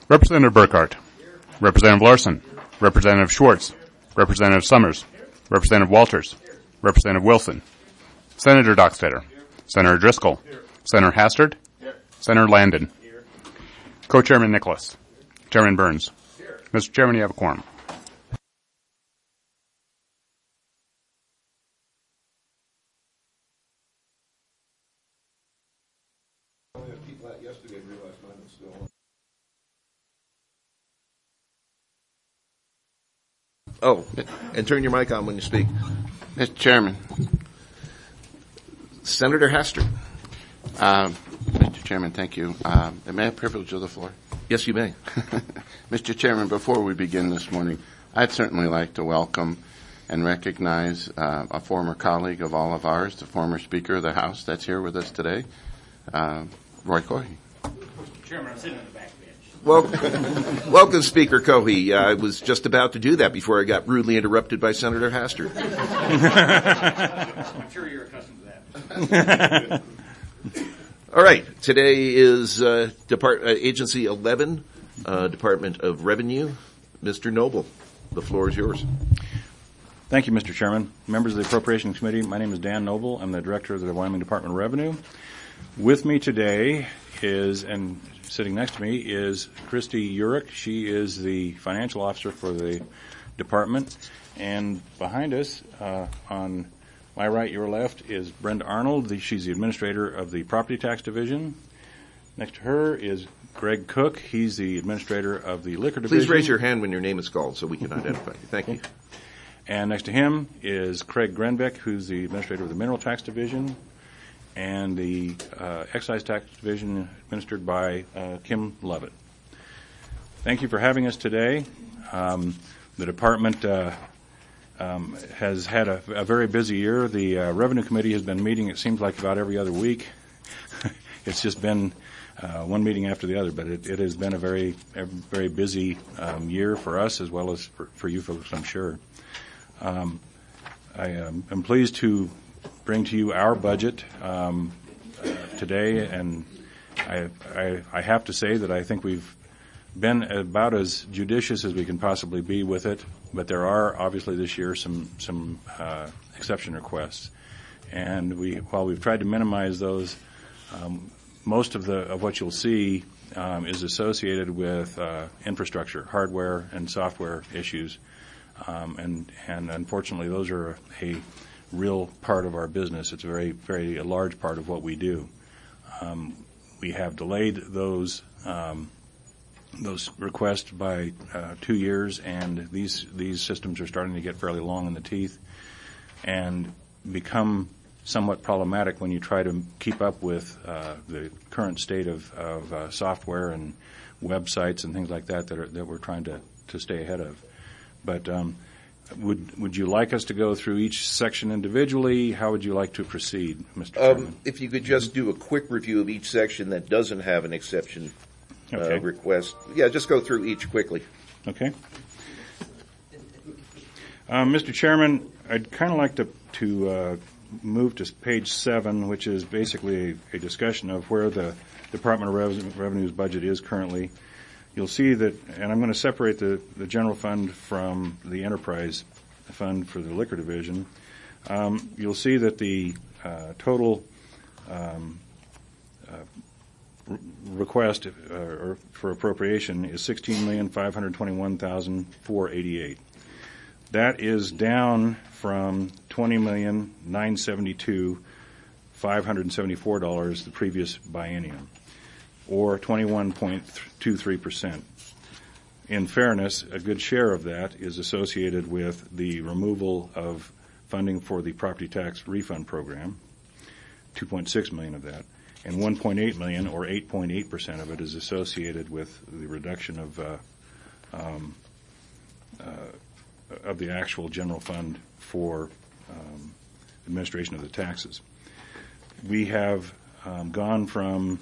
Representative Burkhart. Representative Larson. Representative Schwartz. Representative Summers. Representative Walters. Representative Wilson. Senator Dockstader. Senator Driscoll. Senator Hastert. Senator Landon. Co-Chairman Nicholas. Chairman Burns. Mr. Chairman, you have a quorum. Oh, and turn your mic on when you speak. Mr. Chairman. Senator Hastert. Mr. Chairman, thank you. Am I privileged of the floor? Yes, you may. Mr. Chairman, before we begin this morning, I'd certainly like to welcome and recognize a former colleague of all of ours, the former Speaker of the House that's here with us today, Roy Cohey. Mr. Chairman, I'm sitting in the back bench. Welcome, Speaker Cohey. I was just about to do that before I got rudely interrupted by Senator Hastert. I'm sure you're accustomed to that. All right. Today is Agency 11, Department of Revenue. Mr. Noble, the floor is yours. Thank you, Mr. Chairman. Members of the Appropriations Committee, my name is Dan Noble. I'm the Director of the Wyoming Department of Revenue. With me today and sitting next to me, is Christy Urich. She is the Financial Officer for the Department. And behind us, on my right, your left, is Brenda Arnold. She's the Administrator of the Property Tax Division. Next to her is Greg Cook. He's the Administrator of the Liquor Division. Please raise your hand when your name is called so we can identify you. Thank you. And next to him is Craig Grenbeck, who's the Administrator of the Mineral Tax Division, and the Excise Tax Division administered by Kim Lovett. Thank you for having us today. The Department has had a very busy year. The Revenue Committee has been meeting, it seems like, about every other week. It's just been one meeting after the other, but it has been a very busy year for us as well as for you folks, I'm sure. I am pleased to bring to you our budget today, and I have to say that I think we've been about as judicious as we can possibly be with it, but there are obviously this year some exception requests, and while we've tried to minimize those, most of what you'll see is associated with infrastructure, hardware and software issues, and unfortunately those are a real part of our business. It's a very large part of what we do. We have delayed those requests by 2 years, and these systems are starting to get fairly long in the teeth and become somewhat problematic when you try to keep up with the current state of software and websites and things like that we're trying to stay ahead of. But would you like us to go through each section individually? How would you like to proceed, Mr. Chairman? If you could just do a quick review of each section that doesn't have an exception request. Yeah, just go through each quickly. Okay. Mr. Chairman, I'd kind of like to move to page 7, which is basically a discussion of where the Department of Revenue's budget is currently. You'll see that, and I'm going to separate the general fund from the enterprise fund for the liquor division. You'll see that the total request for appropriation is $16,521,488. That is down from $20,972,574 the previous biennium, or 21.23%. In fairness, a good share of that is associated with the removal of funding for the property tax refund program, $2.6 million of that, and $1.8 million, or 8.8% of it, is associated with the reduction of the actual general fund for administration of the taxes. We have gone from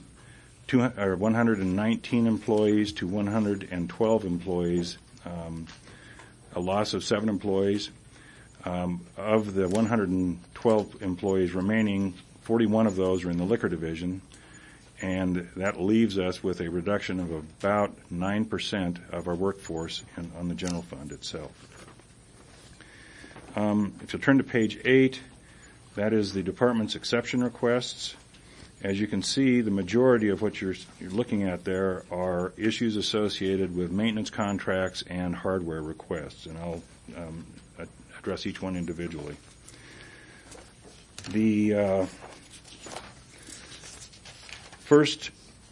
119 employees to 112 employees, a loss of 7 employees. Of the 112 employees remaining, 41 of those are in the liquor division, and that leaves us with a reduction of about 9% of our workforce on the general fund itself. If you turn to page 8, that is the department's exception requests. As you can see, the majority of what you're looking at there are issues associated with maintenance contracts and hardware requests, and I'll address each one individually. The first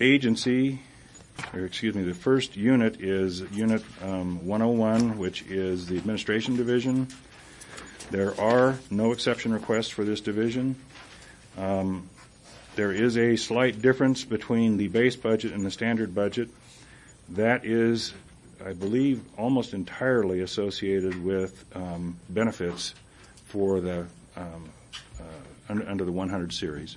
the first unit is Unit 101, which is the Administration Division. There are no exception requests for this division. There is a slight difference between the base budget and the standard budget. That is, I believe, almost entirely associated with benefits for the under the 100 series.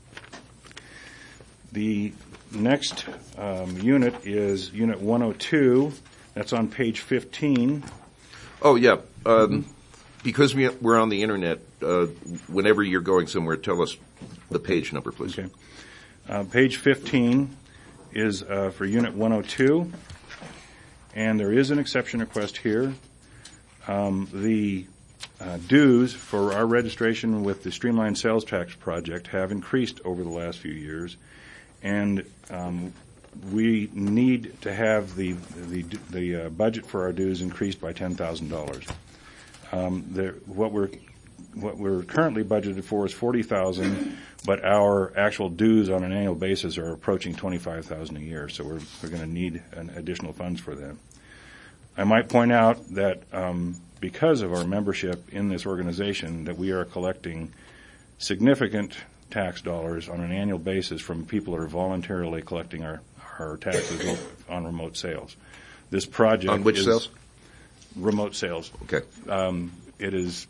The next unit is Unit 102. That's on page 15. Oh, yeah. Because we're on the Internet, whenever you're going somewhere, tell us the page number, please. Okay. Page 15 is for Unit 102, and there is an exception request here. The dues for our registration with the Streamlined Sales Tax Project have increased over the last few years, and we need to have the budget for our dues increased by $10,000. What we're currently budgeted for is $40,000, but our actual dues on an annual basis are approaching $25,000 a year. So we're going to need additional funds for that. I might point out that because of our membership in this organization, that we are collecting significant tax dollars on an annual basis from people that are voluntarily collecting our taxes on remote sales. This project on which is sales? Remote sales. Okay. It is,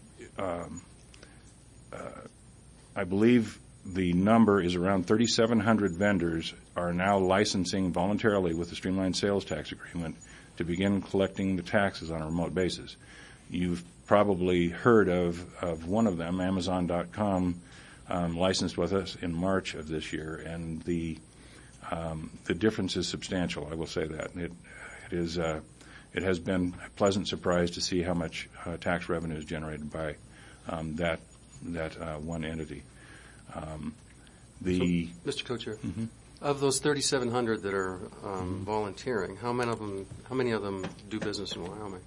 I believe the number is around 3,700 vendors are now licensing voluntarily with the Streamlined Sales Tax Agreement to begin collecting the taxes on a remote basis. You've probably heard of one of them, Amazon.com, licensed with us in March of this year, and the difference is substantial. I will say that it has been a pleasant surprise to see how much tax revenue is generated by that one entity. Mr. Co-Chair, of those 3,700 that are volunteering, how many of them do business in Wyoming?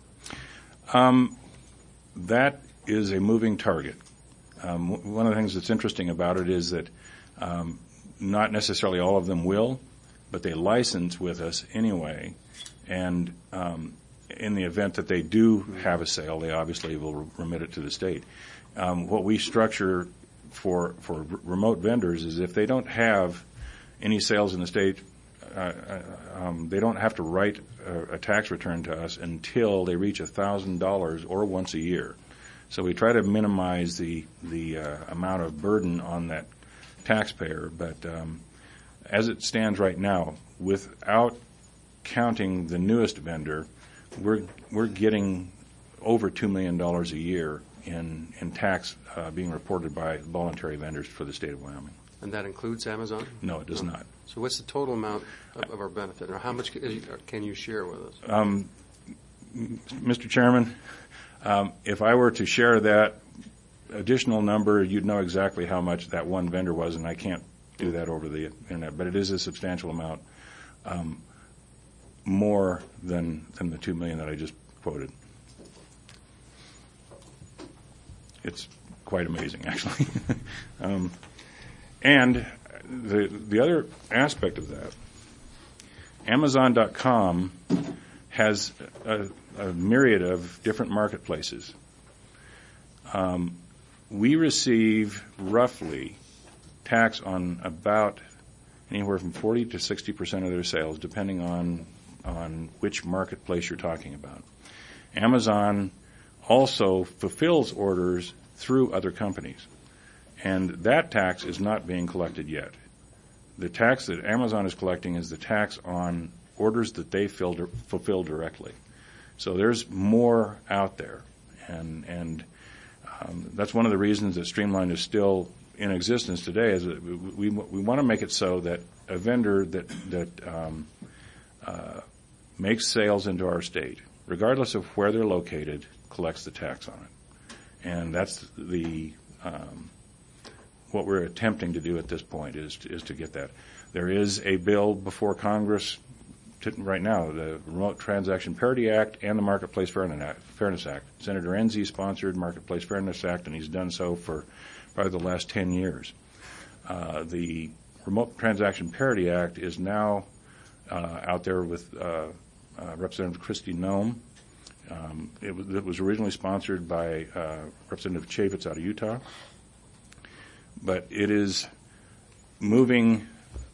That is a moving target. One of the things that's interesting about it is that not necessarily all of them will, but they license with us anyway. And in the event that they do have a sale, they obviously will remit it to the state. What we structure for remote vendors is if they don't have any sales in the state, they don't have to write a tax return to us until they reach $1,000 or once a year. So we try to minimize the amount of burden on that taxpayer. But as it stands right now, without counting the newest vendor, we're getting over $2 million a year in tax being reported by voluntary vendors for the state of Wyoming. And that includes Amazon? No, it does not. So what's the total amount of our benefit, or how much can you share with us? Mr. Chairman, if I were to share that additional number, you'd know exactly how much that one vendor was, and I can't do that over the Internet. But it is a substantial amount, more than the $2 million that I just quoted. It's quite amazing, actually. And the other aspect of that, Amazon.com has a myriad of different marketplaces. We receive roughly tax on about anywhere from 40 to 60% of their sales, depending on which marketplace you're talking about. Amazon also fulfills orders through other companies, and that tax is not being collected yet. The tax that Amazon is collecting is the tax on orders that they fulfill directly. So there's more out there, and that's one of the reasons that Streamline is still in existence today. Is that we want to make it so that a vendor that makes sales into our state, regardless of where they're located, collects the tax on it. And that's what we're attempting to do at this point is to get that. There is a bill before Congress right now, the Remote Transaction Parity Act and the Marketplace Fairness Act. Senator Enzi sponsored Marketplace Fairness Act, and he's done so for probably the last 10 years. The Remote Transaction Parity Act is now out there with Representative Kristi Noem. It was originally sponsored by Representative Chaffetz out of Utah, but it is moving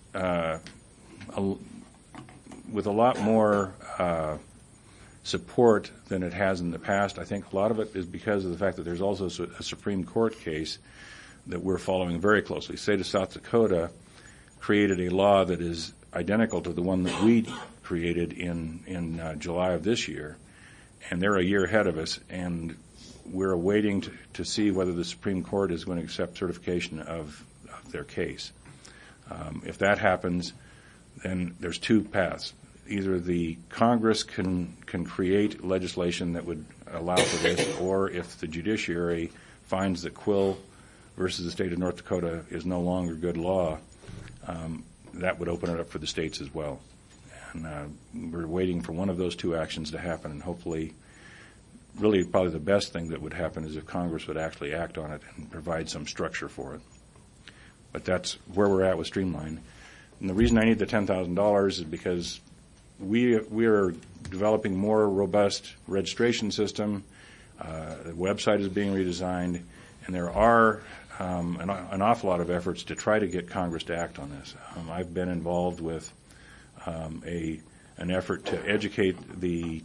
with a lot more support than it has in the past. I think a lot of it is because of the fact that there's also a Supreme Court case that we're following very closely. The state of South Dakota created a law that is identical to the one that we created in July of this year, and they're a year ahead of us, and we're waiting to see whether the Supreme Court is going to accept certification of their case. If that happens, then there's two paths. Either the Congress can create legislation that would allow for this, or if the judiciary finds that Quill versus the state of North Dakota is no longer good law, that would open it up for the states as well. And we're waiting for one of those two actions to happen, and hopefully, really probably the best thing that would happen is if Congress would actually act on it and provide some structure for it. But that's where we're at with Streamline. And the reason I need the $10,000 is because we are developing more robust registration system. The website is being redesigned, and there are an awful lot of efforts to try to get Congress to act on this. I've been involved with an effort to educate the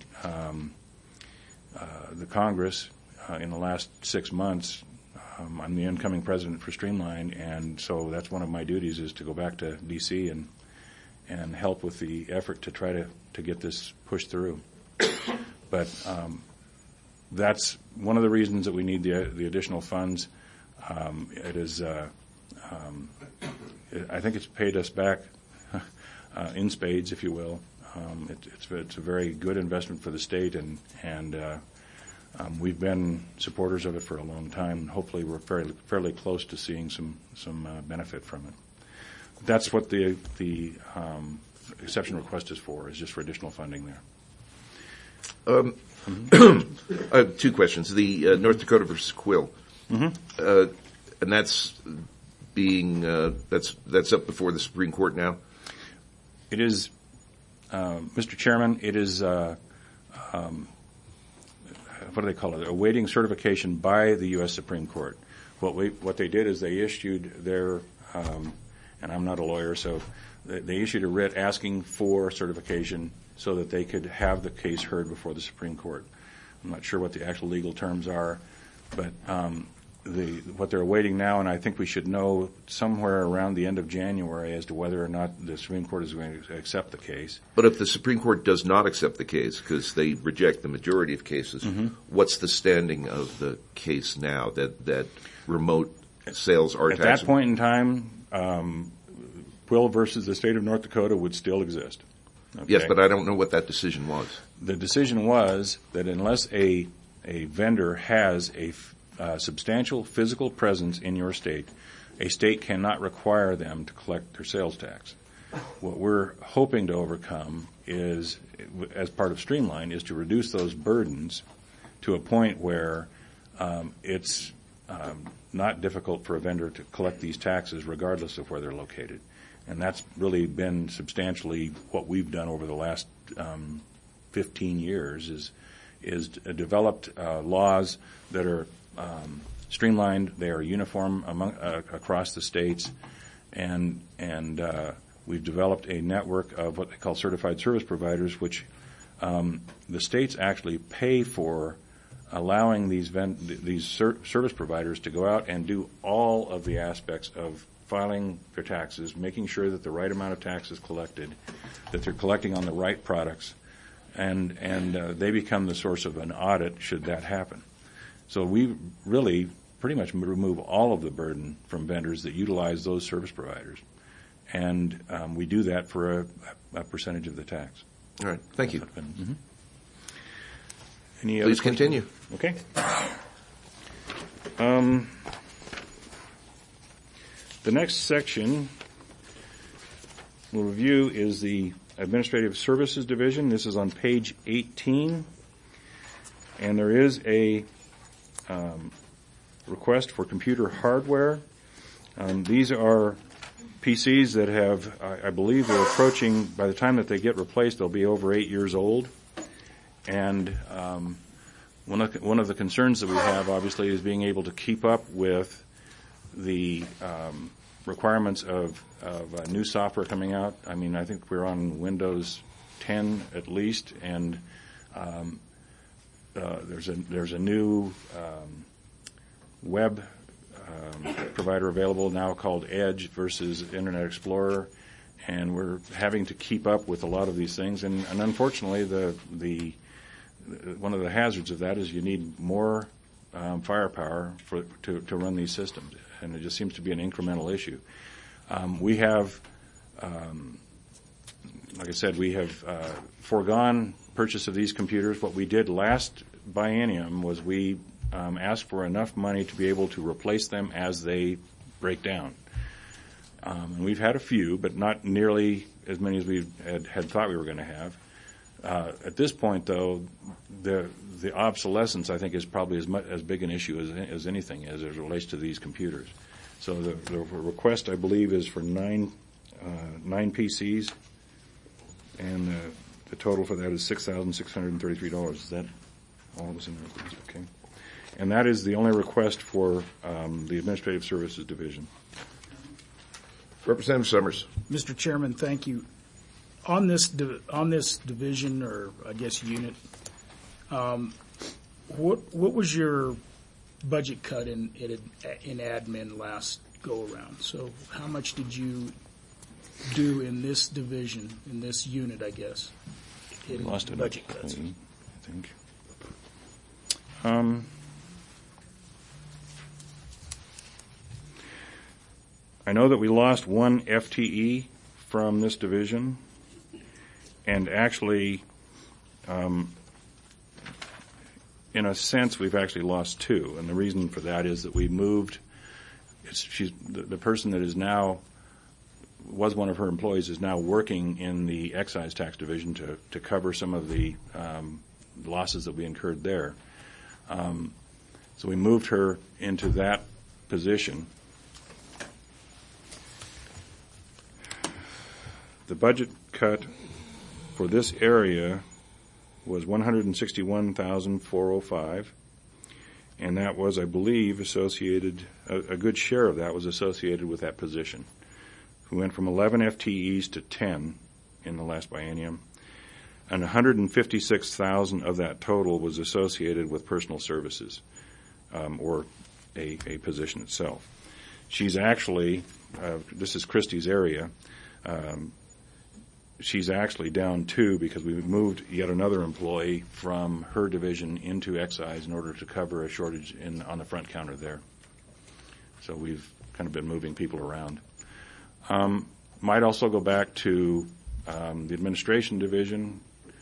Congress in the last 6 months. I'm the incoming president for Streamline, and so that's one of my duties is to go back to D.C. and help with the effort to try to get this pushed through. But that's one of the reasons that we need the additional funds. It is, I think it's paid us back in spades, if you will. It's a very good investment for the state, and we've been supporters of it for a long time. And hopefully, we're fairly close to seeing some benefit from it. That's what the exception request is for, is just for additional funding there. Two questions. The North Dakota versus Quill, and that's being that's up before the Supreme Court now. It is, Mr. Chairman. It is what do they call it? Awaiting certification by the U.S. Supreme Court. What they did is they issued their, and I'm not a lawyer, so they issued a writ asking for certification so that they could have the case heard before the Supreme Court. I'm not sure what the actual legal terms are, but what they're awaiting now, and I think we should know somewhere around the end of January as to whether or not the Supreme Court is going to accept the case. But if the Supreme Court does not accept the case, because they reject the majority of cases, what's the standing of the case now that remote sales are taxable? At that point in time, Quill versus the state of North Dakota would still exist. Okay? Yes, but I don't know what that decision was. The decision was that unless a vendor has a substantial physical presence in your state, a state cannot require them to collect their sales tax. What we're hoping to overcome is, as part of Streamline, is to reduce those burdens to a point where it's not difficult for a vendor to collect these taxes regardless of where they're located. And that's really been substantially what we've done over the last 15 years is developed laws that are streamlined. They are uniform across the states, and we've developed a network of what they call certified service providers, which the states actually pay for allowing these service providers to go out and do all of the aspects of filing their taxes, making sure that the right amount of tax is collected, that they're collecting on the right products, and they become the source of an audit should that happen. So we really pretty much remove all of the burden from vendors that utilize those service providers. and we do that for a percentage of the tax. All right. Thank you. Any other Please questions? continue. Okay. The next section we'll review is the Administrative Services Division. This is on page 18, and there is a request for computer hardware. These are PCs that have, I believe they're approaching, by the time that they get replaced, they'll be over 8 years old. And one of the concerns that we have, obviously, is being able to keep up with the requirements of new software coming out. I mean, I think we're on Windows 10 at least, and there's a new web provider available now called Edge versus Internet Explorer, and we're having to keep up with a lot of these things. And unfortunately, one of the hazards of that is you need more firepower to run these systems, and it just seems to be an incremental issue. We have, like I said, we have foregone purchase of these computers. What we did last biennium was we asked for enough money to be able to replace them as they break down. And we've had a few, but not nearly as many as we had thought we were going to have. At this point, though, the obsolescence, I think, is probably as big an issue as anything as it relates to these computers. So the request, I believe, is for nine PCs, and the total for that is $6,633. Is that all that was in the request? Okay. And that is the only request for the Administrative Services Division. Representative Summers. Mr. Chairman, thank you. On this division, or I guess unit, what was your budget cut in admin last go around? So how much did you do in this division, in this unit, I guess, in Lost budget cuts? I think. I know that we lost one FTE from this division, and actually, in a sense, we've actually lost two. And the reason for that is that we moved. The person that is now was one of her employees is now working in the excise tax division to cover some of the losses that we incurred there. So we moved her into that position. The budget cut for this area was $161,405, and that was, I believe, associated, a good share of that was associated with that position. We went from 11 FTEs to 10 in the last biennium, and $156,000 of that total was associated with personal services, or a position itself. She's actually, this is Christie's area, she's actually down two because we moved yet another employee from her division into excise in order to cover a shortage on the front counter there. So we've kind of been moving people around. Might also go back to the administration division.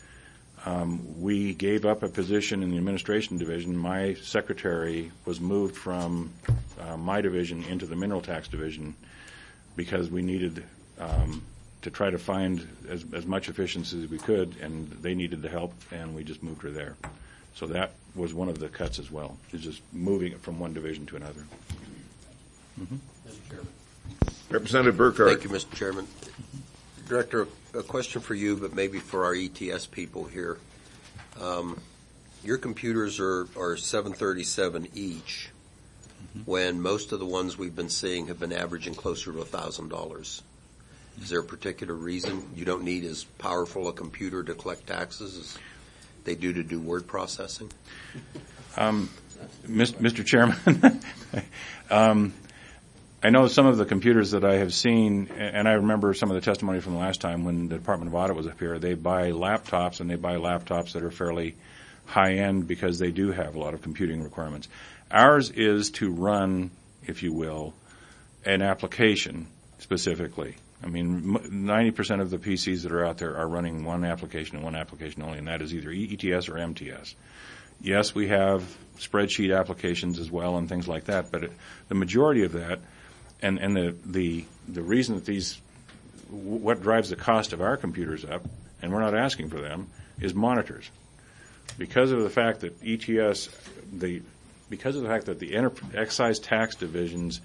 We gave up a position in the administration division. My secretary was moved from my division into the mineral tax division because we needed to try to find as much efficiency as we could, and they needed the help, and we just moved her there. So that was one of the cuts as well, is just moving it from one division to another. Mr. Chairman. Representative Burkhart. Thank you, Mr. Chairman. Director, a question for you, but maybe for our ETS people here. Your computers are 737 each, when most of the ones we've been seeing have been averaging closer to $1,000. Is there a particular reason you don't need as powerful a computer to collect taxes as they do word processing? Mr. Chairman, I know some of the computers that I have seen, and I remember some of the testimony from the last time when the Department of Audit was up here, they buy laptops, and they buy laptops that are fairly high-end because they do have a lot of computing requirements. Ours is to run, if you will, an application specifically. I mean, 90% of the PCs that are out there are running one application and one application only, and that is either ETS or MTS. Yes, we have spreadsheet applications as well and things like that, but the majority of that, and the reason that what drives the cost of our computers up, and we're not asking for them, is monitors. Because of the fact that the Excise Tax Division's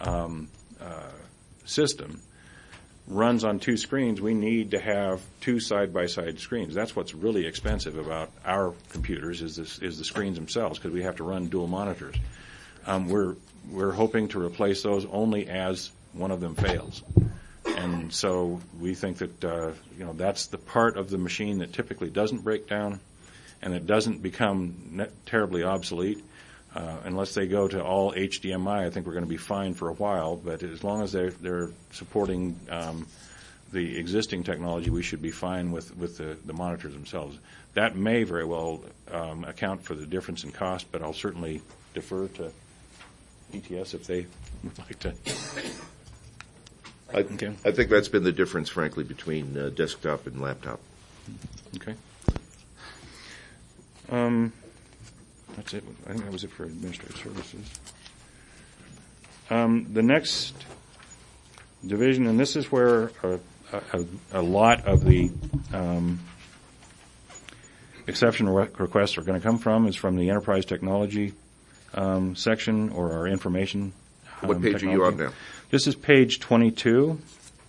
system runs on two screens, we need to have two side-by-side screens. That's what's really expensive about our computers is the screens themselves, because we have to run dual monitors. We're hoping to replace those only as one of them fails. And so we think that that's the part of the machine that typically doesn't break down and that doesn't become terribly obsolete. Unless they go to all HDMI, I think we're going to be fine for a while. But as long as they're supporting the existing technology, we should be fine with the monitors themselves. That may very well account for the difference in cost, but I'll certainly defer to ETS if they would like to. I think that's been the difference, frankly, between desktop and laptop. Okay. That's it. I think that was it for administrative services. The next division, and this is where a lot of the exception requests are going to come from, is from the enterprise technology section, or our information What page technology. are you on now? This is page 22.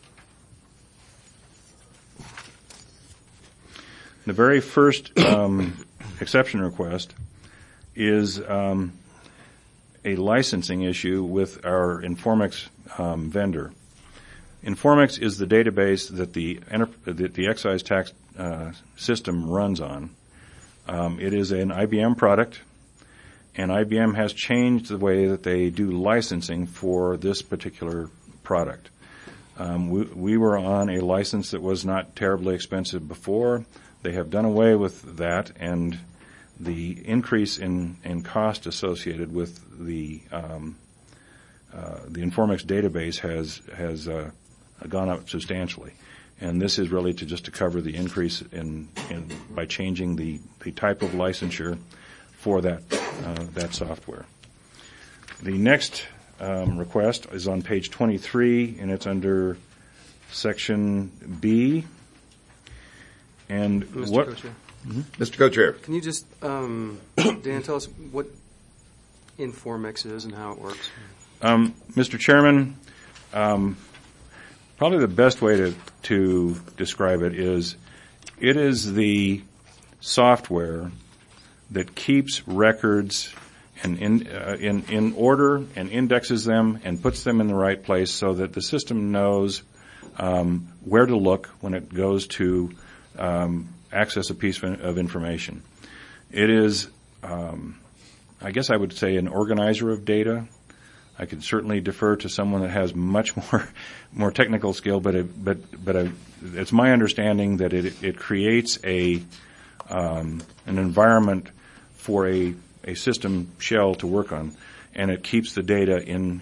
The very first exception request is a licensing issue with our Informix vendor. Informix is the database that the excise tax system runs on. It is an IBM product, and IBM has changed the way that they do licensing for this particular product. We were on a license that was not terribly expensive before. They have done away with that, and the increase in cost associated with the Informix database has gone up substantially. And this is really to cover the increase by changing the type of licensure for that software. The next request is on page 23, and it's under section B. And Mr. Co-Chair, Mr. Co-Chair. can you just, Dan, tell us what Informix is and how it works? Mr. Chairman, probably the best way to describe it is the software that keeps records and in order and indexes them and puts them in the right place so that the system knows where to look when it goes to access a piece of information. It is, I guess I would say, an organizer of data. I could certainly defer to someone that has much more technical skill, but it's my understanding that it creates an environment for a system shell to work on, and it keeps the data in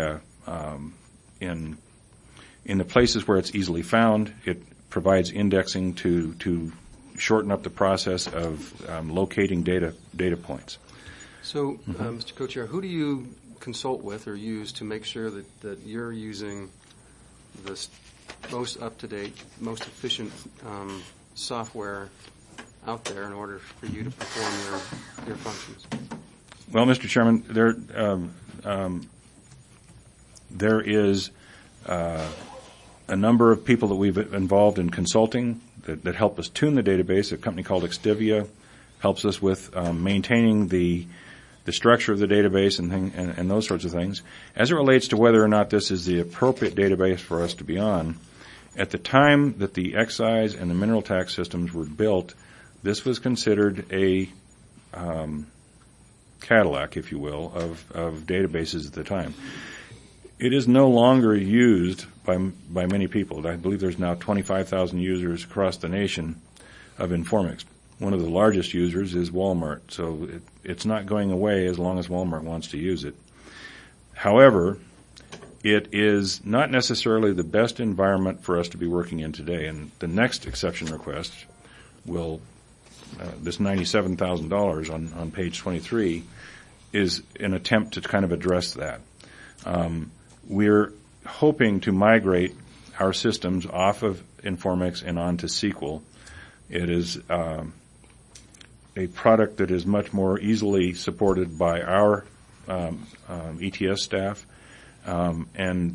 the places where it's easily found. It provides indexing to shorten up the process of locating data points. So, Mr. Co-Chair, who do you consult with or use to make sure that you're using the most up-to-date, most efficient software out there in order for you to perform your functions? Well, Mr. Chairman, there is a number of people that we've involved in consulting that help us tune the database. A company called Extivia helps us with maintaining the structure of the database and those sorts of things. As it relates to whether or not this is the appropriate database for us to be on, at the time that the excise and the mineral tax systems were built, this was considered a Cadillac, if you will, of databases at the time. It is no longer used by many people. I believe there's now 25,000 users across the nation of Informix. One of the largest users is Walmart, so it's not going away as long as Walmart wants to use it. However, it is not necessarily the best environment for us to be working in today. And the next exception request will, this $97,000 on page 23, is an attempt to kind of address that. We're hoping to migrate our systems off of Informix and onto SQL. It is a product that is much more easily supported by our ETS staff, and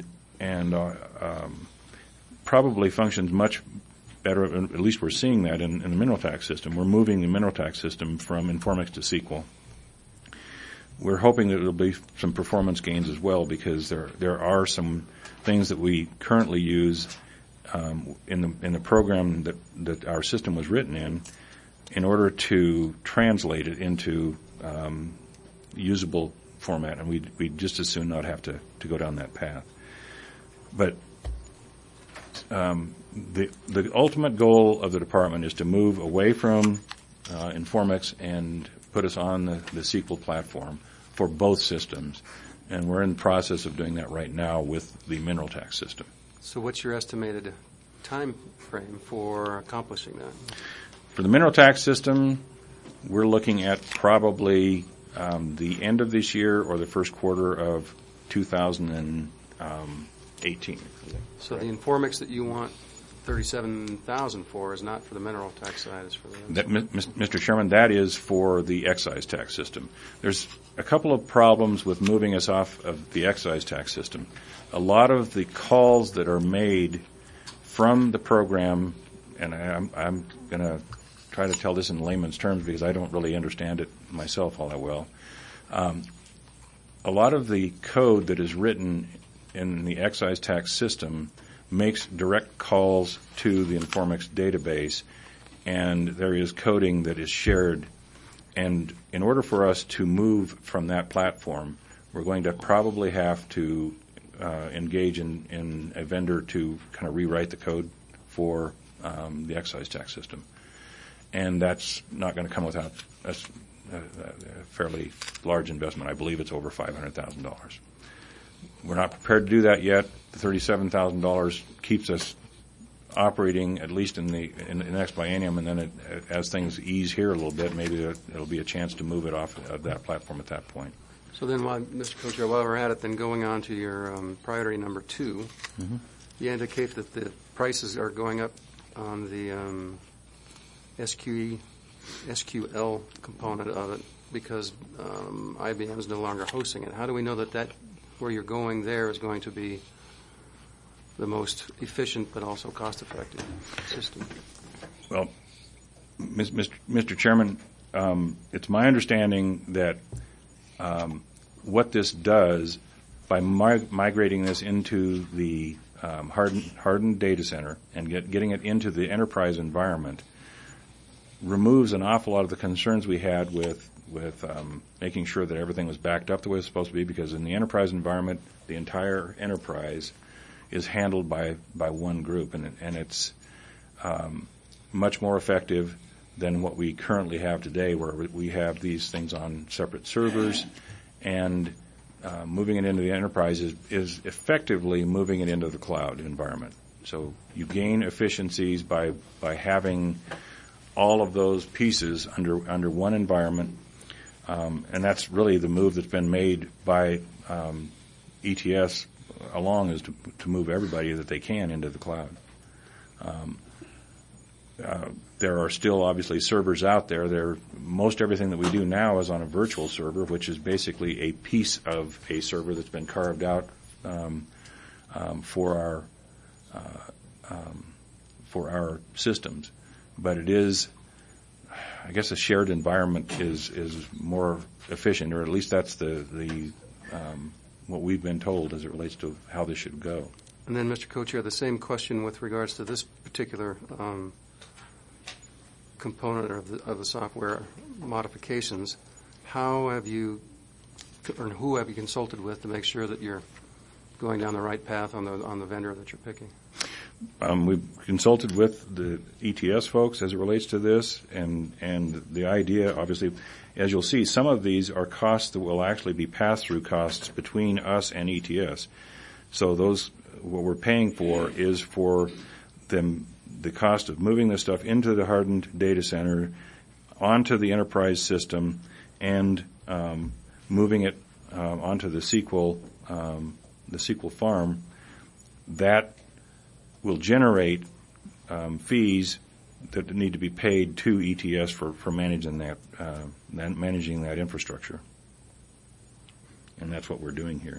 probably functions much better. At least we're seeing that in the mineral tax system. We're moving the mineral tax system from Informix to SQL. We're hoping that there'll be some performance gains as well, because there are some things that we currently use in the program that our system was written in order to translate it into usable format, and we'd just as soon not have to go down that path. But the ultimate goal of the department is to move away from Informix and put us on the SQL platform for both systems, and we're in the process of doing that right now with the mineral tax system. So what's your estimated time frame for accomplishing that? For the mineral tax system, we're looking at probably the end of this year or the first quarter of 2018. So the Informix that you want $37,000 for is not for the mineral tax side, it's for the... Mr. Chairman, that is for the excise tax system. There's a couple of problems with moving us off of the excise tax system. A lot of the calls that are made from the program, and I'm going to try to tell this in layman's terms because I don't really understand it myself all that well. A lot of the code that is written in the excise tax system makes direct calls to the Informix database, and there is coding that is shared. And in order for us to move from that platform, we're going to probably have to engage in a vendor to kind of rewrite the code for the excise tax system. And that's not going to come without a fairly large investment. I believe it's over $500,000. We're not prepared to do that yet. The $37,000 keeps us operating at least in the next biennium, and then as things ease here a little bit, maybe it'll be a chance to move it off of that platform at that point. So then, Mr. Co-Chair, while we're at it, then going on to your priority number 2, you indicate that the prices are going up on the SQL component of it because IBM is no longer hosting it. How do we know that where you're going there is going to be the most efficient but also cost-effective system? Well, Mr. Chairman, it's my understanding that what this does by migrating this into the hardened data center and getting it into the enterprise environment removes an awful lot of the concerns we had with making sure that everything was backed up the way it's supposed to be, because in the enterprise environment, the entire enterprise is handled by one group, and it's much more effective than what we currently have today, where we have these things on separate servers, and moving it into the enterprise is effectively moving it into the cloud environment. So you gain efficiencies by having all of those pieces under one environment, and that's really the move that's been made by ETS along, is to move everybody that they can into the cloud. There are still obviously servers out there. Most everything that we do now is on a virtual server, which is basically a piece of a server that's been carved out for our systems. But it is, I guess, a shared environment is more efficient, or at least that's the what we've been told as it relates to how this should go. And then, Mr. Co-Chair, the same question with regards to this particular component of the software modifications. How have you, or who have you consulted with to make sure that you're going down the right path on the vendor that you're picking? We've consulted with the ETS folks as it relates to this, and the idea, obviously, as you'll see, some of these are costs that will actually be pass-through costs between us and ETS. So what we're paying for is for the cost of moving this stuff into the hardened data center, onto the enterprise system, and moving it onto the SQL farm. That will generate fees that need to be paid to ETS for managing that infrastructure, and that's what we're doing here.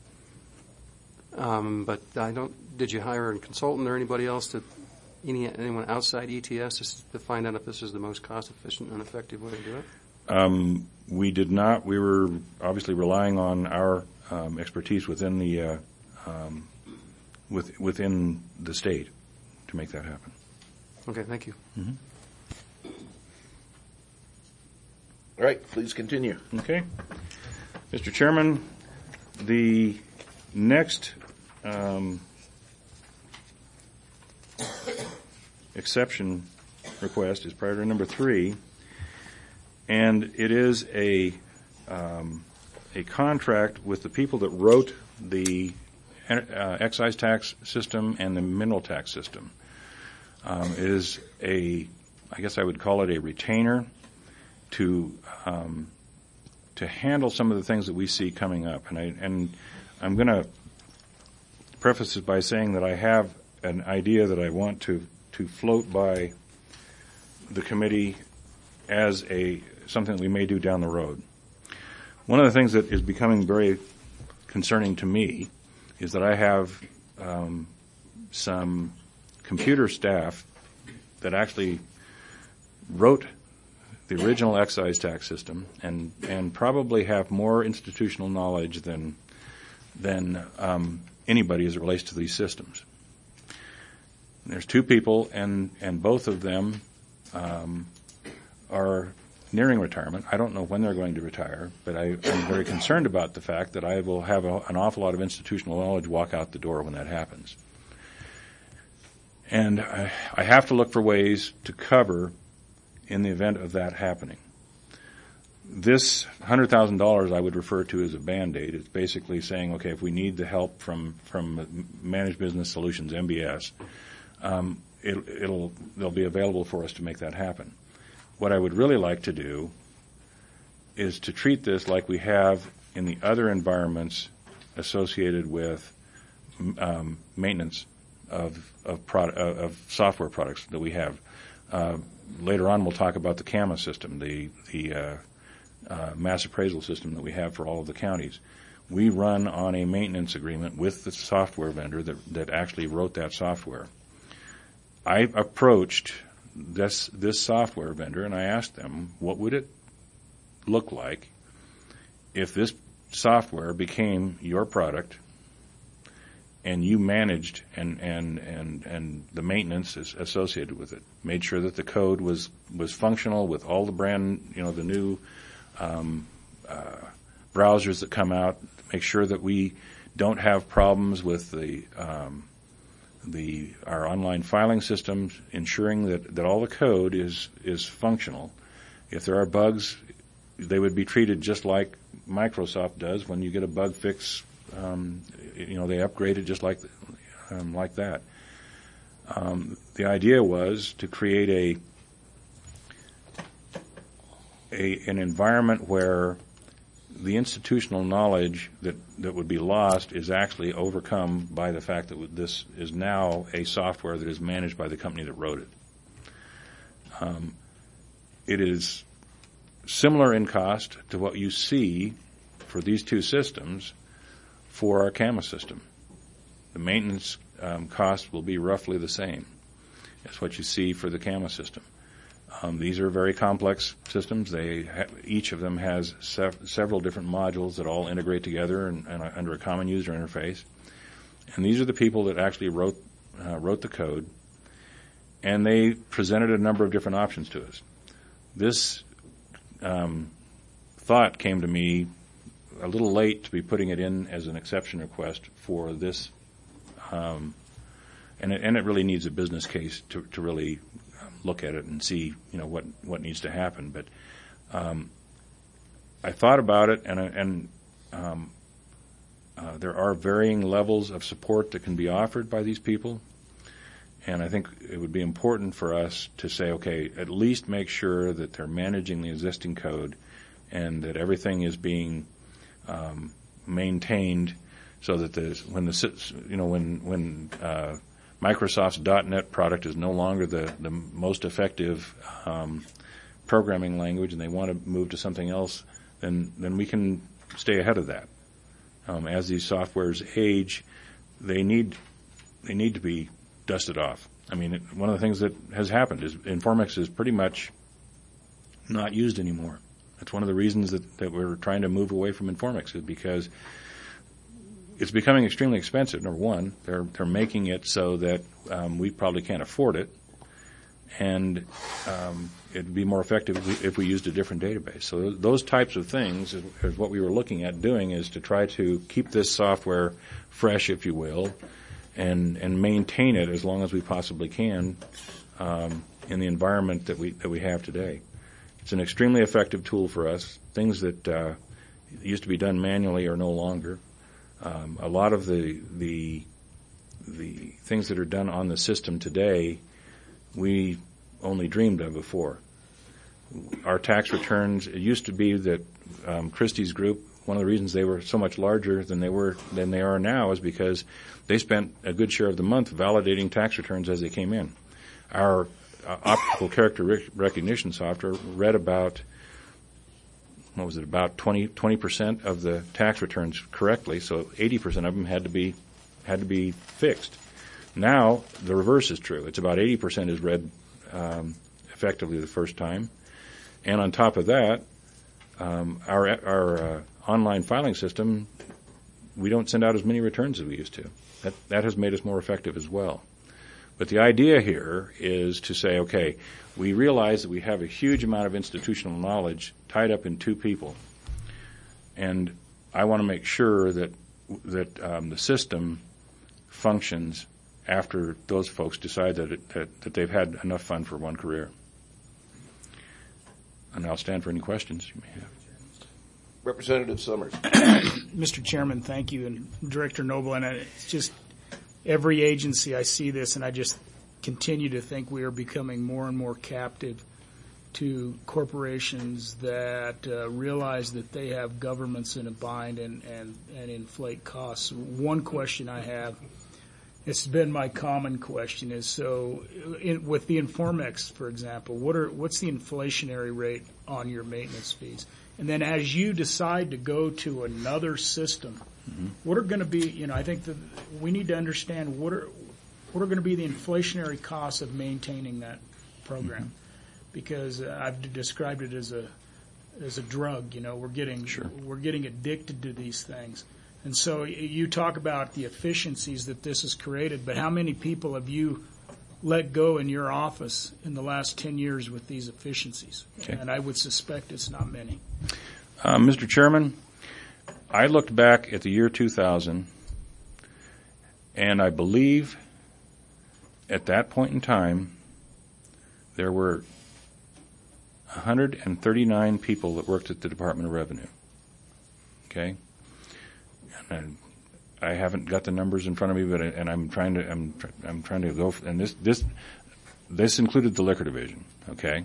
But did you hire a consultant or anybody else anyone outside ETS to find out if this is the most cost efficient and effective way to do it? We did not. We were obviously relying on our expertise within the within the state to make that happen. Okay, thank you. Mm-hmm. All right, please continue. Okay. Mr. Chairman, the next exception request is priority number 3, and it is a contract with the people that wrote the excise tax system and the mineral tax system. It is I guess I would call it a retainer to handle some of the things that we see coming up. And I'm going to preface it by saying that I have an idea that I want to float by the committee as something that we may do down the road. One of the things that is becoming very concerning to me is that I have some computer staff that actually wrote the original excise tax system and probably have more institutional knowledge than anybody as it relates to these systems. There's 2 people, and both of them are nearing retirement. I don't know when they're going to retire, but I'm very concerned about the fact that I will have an awful lot of institutional knowledge walk out the door when that happens. And I have to look for ways to cover in the event of that happening. This $100,000 I would refer to as a Band-Aid. It's basically saying, okay, if we need the help from Managed Business Solutions, MBS, they'll be available for us to make that happen. What I would really like to do is to treat this like we have in the other environments associated with maintenance of software products that we have. Later on, we'll talk about the CAMA system, the mass appraisal system that we have for all of the counties. We run on a maintenance agreement with the software vendor that actually wrote that software. I approached this software vendor and I asked them, what would it look like if this software became your product and you managed and the maintenance is associated with it, made sure that the code was functional with all the the new browsers that come out, make sure that we don't have problems with our online filing systems, ensuring that all the code is functional. If there are bugs, they would be treated just like Microsoft does when you get a bug fix. They upgrade it just like that. The idea was to create an environment where the institutional knowledge that would be lost is actually overcome by the fact that this is now a software that is managed by the company that wrote it. It is similar in cost to what you see for these 2 systems for our CAMA system. The maintenance cost will be roughly the same as what you see for the CAMA system. These are very complex systems. Each of them has several different modules that all integrate together and under a common user interface. And these are the people that actually wrote the code, and they presented a number of different options to us. This thought came to me a little late to be putting it in as an exception request for this, and it really needs a business case to really look at it and see what needs to happen. But I thought about it, and There are varying levels of support that can be offered by these people. And I think it would be important for us to say, okay, at least make sure that they're managing the existing code and that everything is being maintained so that when Microsoft's .NET product is no longer the most effective programming language and they want to move to something else, then we can stay ahead of that. As these softwares age, they need to be dusted off. I mean, one of the things that has happened is Informix is pretty much not used anymore. That's one of the reasons that we're trying to move away from Informix, is because it's becoming extremely expensive. Number one, they're making it so that we probably can't afford it, and it'd be more effective if we used a different database. So those types of things is what we were looking at doing, is to try to keep this software fresh, if you will, and maintain it as long as we possibly can in the environment that we have today. It's an extremely effective tool for us. Things that used to be done manually are no longer. A lot of the things that are done on the system today, we only dreamed of before. Our tax returns, it used to be that Christie's group, one of the reasons they were so much larger than they are now is because they spent a good share of the month validating tax returns as they came in. Our optical character recognition software read about, about 20% of the tax returns correctly, so 80% of them had to be fixed. Now the reverse is true. It's about 80% is read effectively the first time, and on top of that, our online filing system, we don't send out as many returns as we used to. That has made us more effective as well. But the idea here is to say, okay, we realize that we have a huge amount of institutional knowledge tied up in two people, and I want to make sure that the system functions after those folks decide that they've had enough fun for one career. And I'll stand for any questions you may have. Representative Summers. Mr. Chairman, thank you, and Director Noble. And it's just every agency I see this, and I just continue to think we are becoming more and more captive to corporations that realize that they have governments in a bind and inflate costs. One question I have, it's been my common question, is with the Informix, for example, what's the inflationary rate on your maintenance fees? And then as you decide to go to another system, what are going to be, I think that we need to understand what are going to be the inflationary costs of maintaining that program. Because I've described it as a drug, we're getting addicted to these things. And so you talk about the efficiencies that this has created, but how many people have you let go in your office in the last 10 years with these efficiencies? Okay. And I would suspect it's not many. Mr. Chairman, I looked back at the year 2000, and I believe at that point in time there were 139 people that worked at the Department of Revenue. Okay? And I haven't got the numbers in front of me, but I'm trying to go. And this included the liquor division. Okay.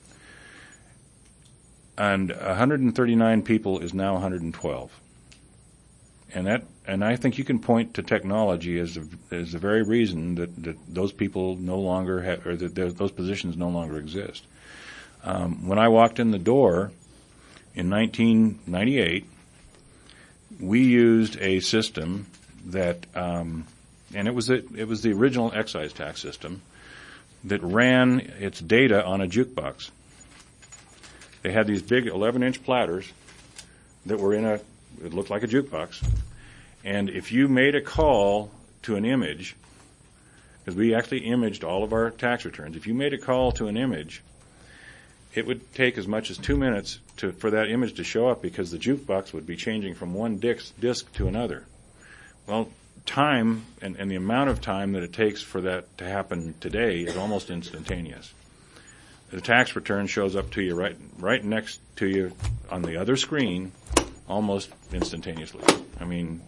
And 139 people is now 112. And I think you can point to technology as the very reason that those people no longer have, or that those positions no longer exist. When I walked in the door in 1998. We used a system that, and it was the original excise tax system that ran its data on a jukebox. They had these big 11-inch platters that were it looked like a jukebox, and if you made a call to an image, because we actually imaged all of our tax returns, if you made a call to an image, it would take as much as 2 minutes for that image to show up, because the jukebox would be changing from one disc to another. Well, time and the amount of time that it takes for that to happen today is almost instantaneous. The tax return shows up to you right next to you on the other screen almost instantaneously. I mean,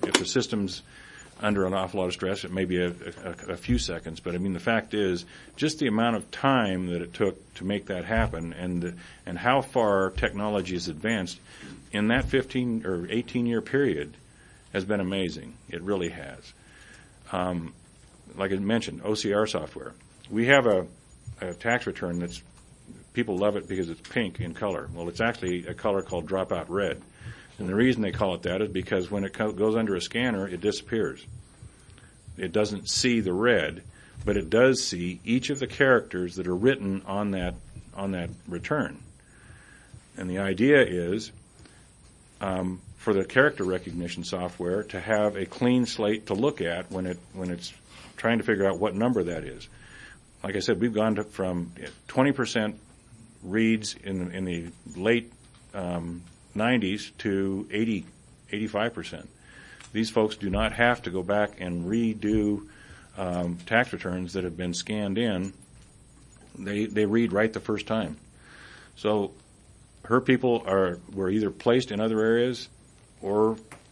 if the system's under an awful lot of stress, it may be a few seconds. But I mean, the fact is, just the amount of time that it took to make that happen, and how far technology has advanced in that 15 or 18-year period has been amazing. It really has. Like I mentioned, OCR software. We have a tax return that's, people love it because it's pink in color. Well, it's actually a color called dropout red. And the reason they call it that is because when it goes under a scanner, it disappears. It doesn't see the red, but it does see each of the characters that are written on that return. And the idea is for the character recognition software to have a clean slate to look at when it's trying to figure out what number that is. Like I said, we've gone from 20% reads in the late 90s to 85%. These folks do not have to go back and redo tax returns that have been scanned in. They read right the first time. So her people were either placed in other areas or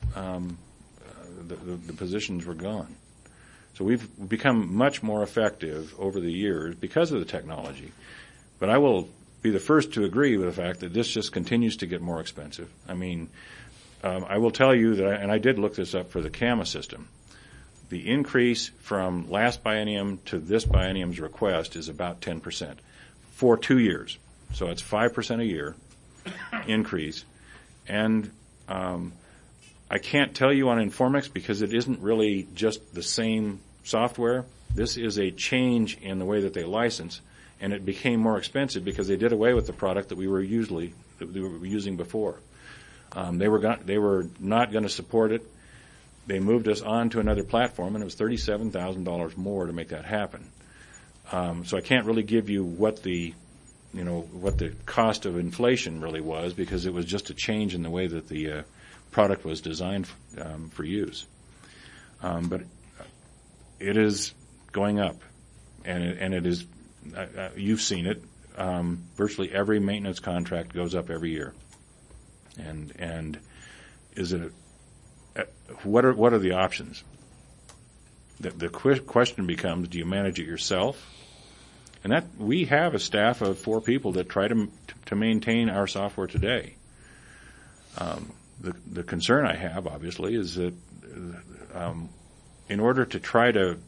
the positions were gone. So we've become much more effective over the years because of the technology. But I will be the first to agree with the fact that this just continues to get more expensive. I mean, I will tell you that, and I did look this up for the CAMA system, the increase from last biennium to this biennium's request is about 10% for 2 years. So it's 5% a year increase. And I can't tell you on Informix because it isn't really just the same software. This is a change in the way that they license, and it became more expensive because they did away with the product that we were using before. They were not going to support it. They moved us on to another platform, and it was $37,000 more to make that happen. So I can't really give you what the cost of inflation really was because it was just a change in the way that the product was designed for use. But it is going up, and it is. You've seen it. Virtually every maintenance contract goes up every year. And is it? What are the options? The question becomes: do you manage it yourself? And that we have a staff of 4 people that try to maintain our software today. The concern I have, obviously, is that in order to try to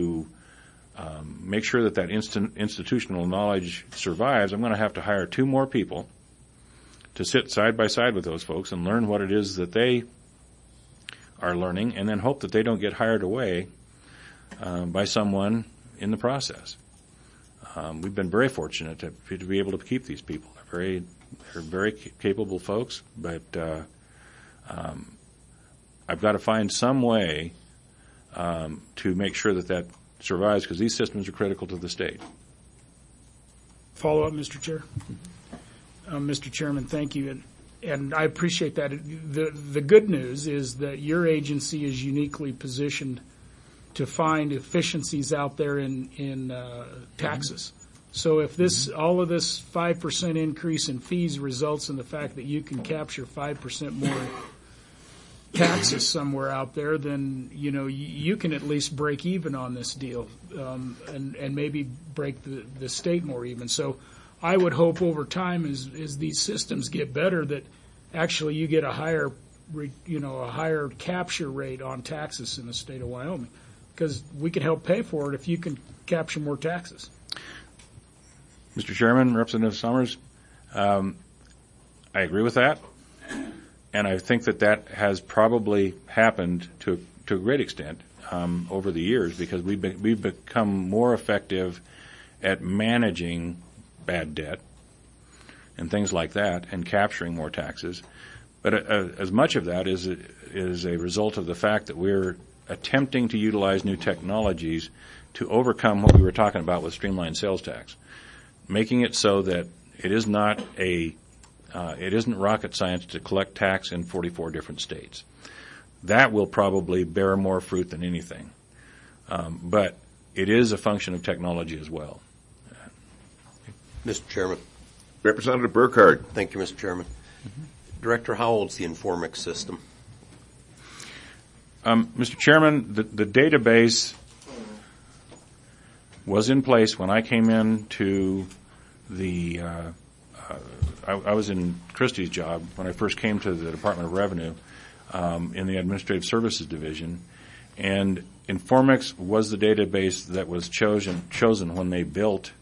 make sure that institutional knowledge survives, I'm going to have to hire 2 more people to sit side by side with those folks and learn what it is that they are learning, and then hope that they don't get hired away by someone in the process. We've been very fortunate to be able to keep these people. They're very capable folks, but I've got to find some way to make sure that survives because these systems are critical to the state. Follow up, Mr. Chair. Mr. Chairman, thank you, and I appreciate that. The good news is that your agency is uniquely positioned to find efficiencies out there in taxes. So if all of this 5% increase in fees results in the fact that you can capture 5% more taxes somewhere out there, then you can at least break even on this deal, and maybe break the state more even. So I would hope over time, as these systems get better, that actually you get a higher capture rate on taxes in the state of Wyoming, because we can help pay for it if you can capture more taxes. Mr. Chairman, Representative Summers, I agree with that. And I think that has probably happened to a great extent over the years because we've become more effective at managing bad debt and things like that and capturing more taxes. But as much of that is a result of the fact that we're attempting to utilize new technologies to overcome what we were talking about with streamlined sales tax, making it so that it is not it isn't rocket science to collect tax in 44 different states. That will probably bear more fruit than anything. But it is a function of technology as well. Mr. Chairman. Representative Burkhardt. Thank you, Mr. Chairman. Director, how old's the Informix system? Mr. Chairman, the database was in place when I came into the I was in Christie's job when I first came to the Department of Revenue in the Administrative Services Division, and Informix was the database that was chosen when they built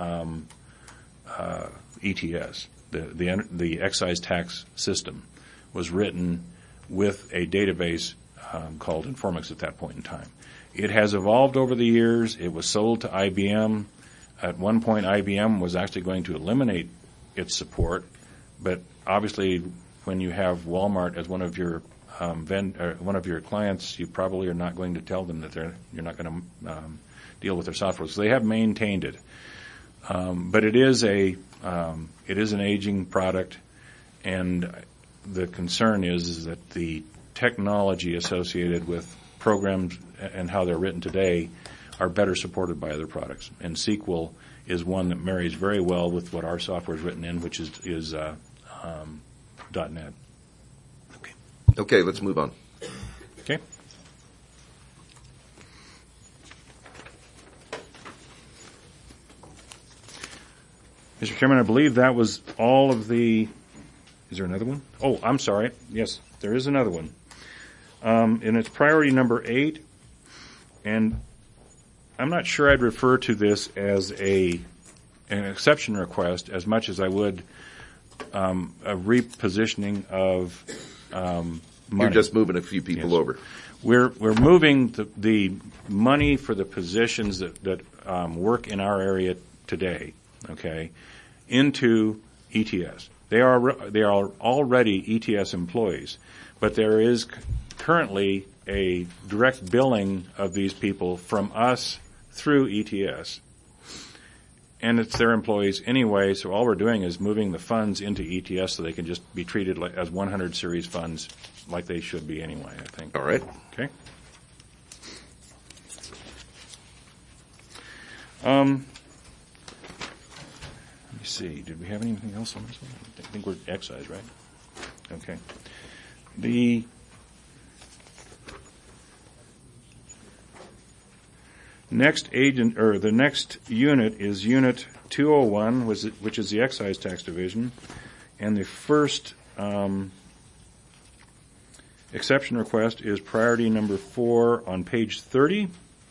ETS. The excise tax system was written with a database called Informix at that point in time. It has evolved over the years. It was sold to IBM. At one point, IBM was actually going to eliminate its support, but obviously, when you have Walmart as one of your one of your clients, you probably are not going to tell them that you're not going to deal with their software. So they have maintained it, but it is an aging product, and the concern is that the technology associated with programs and how they're written today are better supported by other products. And SQL is one that marries very well with what our software is written in, which is .NET. Okay, let's move on. Okay. Mr. Chairman, I believe that was all of the. Is there another one? Oh, I'm sorry. Yes, there is another one. And it's priority number 8. And I'm not sure I'd refer to this as an exception request as much as I would a repositioning of money. You're just moving a few people over. We're moving the money for the positions that work in our area today, okay, into ETS. They are already ETS employees, but there is currently a direct billing of these people from us through ETS. And it's their employees anyway, so all we're doing is moving the funds into ETS so they can just be treated as 100 series funds like they should be anyway, I think. All right. Okay. Let me see. Did we have anything else on this one? I think we're excise, right? Okay. The next unit is Unit 201, which is the Excise Tax Division, and the first exception request is priority number 4 on page 30,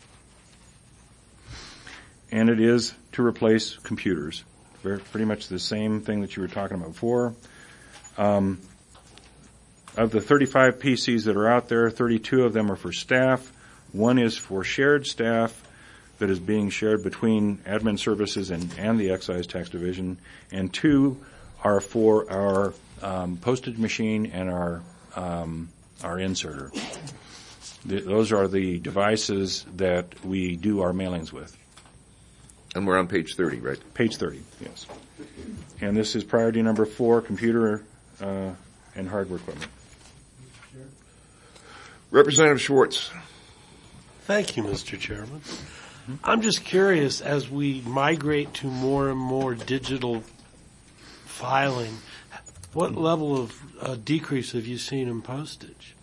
and it is to replace computers. Pretty much the same thing that you were talking about before. Of the 35 PCs that are out there, 32 of them are for staff. 1 is for shared staff that is being shared between admin services and the excise tax division, and 2 are for our postage machine and our inserter. Those are the devices that we do our mailings with. And we're on page 30, right? Page 30, yes. And this is priority number 4, computer and hardware equipment. Representative Schwartz. Thank you, Mr. Chairman. I'm just curious, as we migrate to more and more digital filing, what level of decrease have you seen in postage?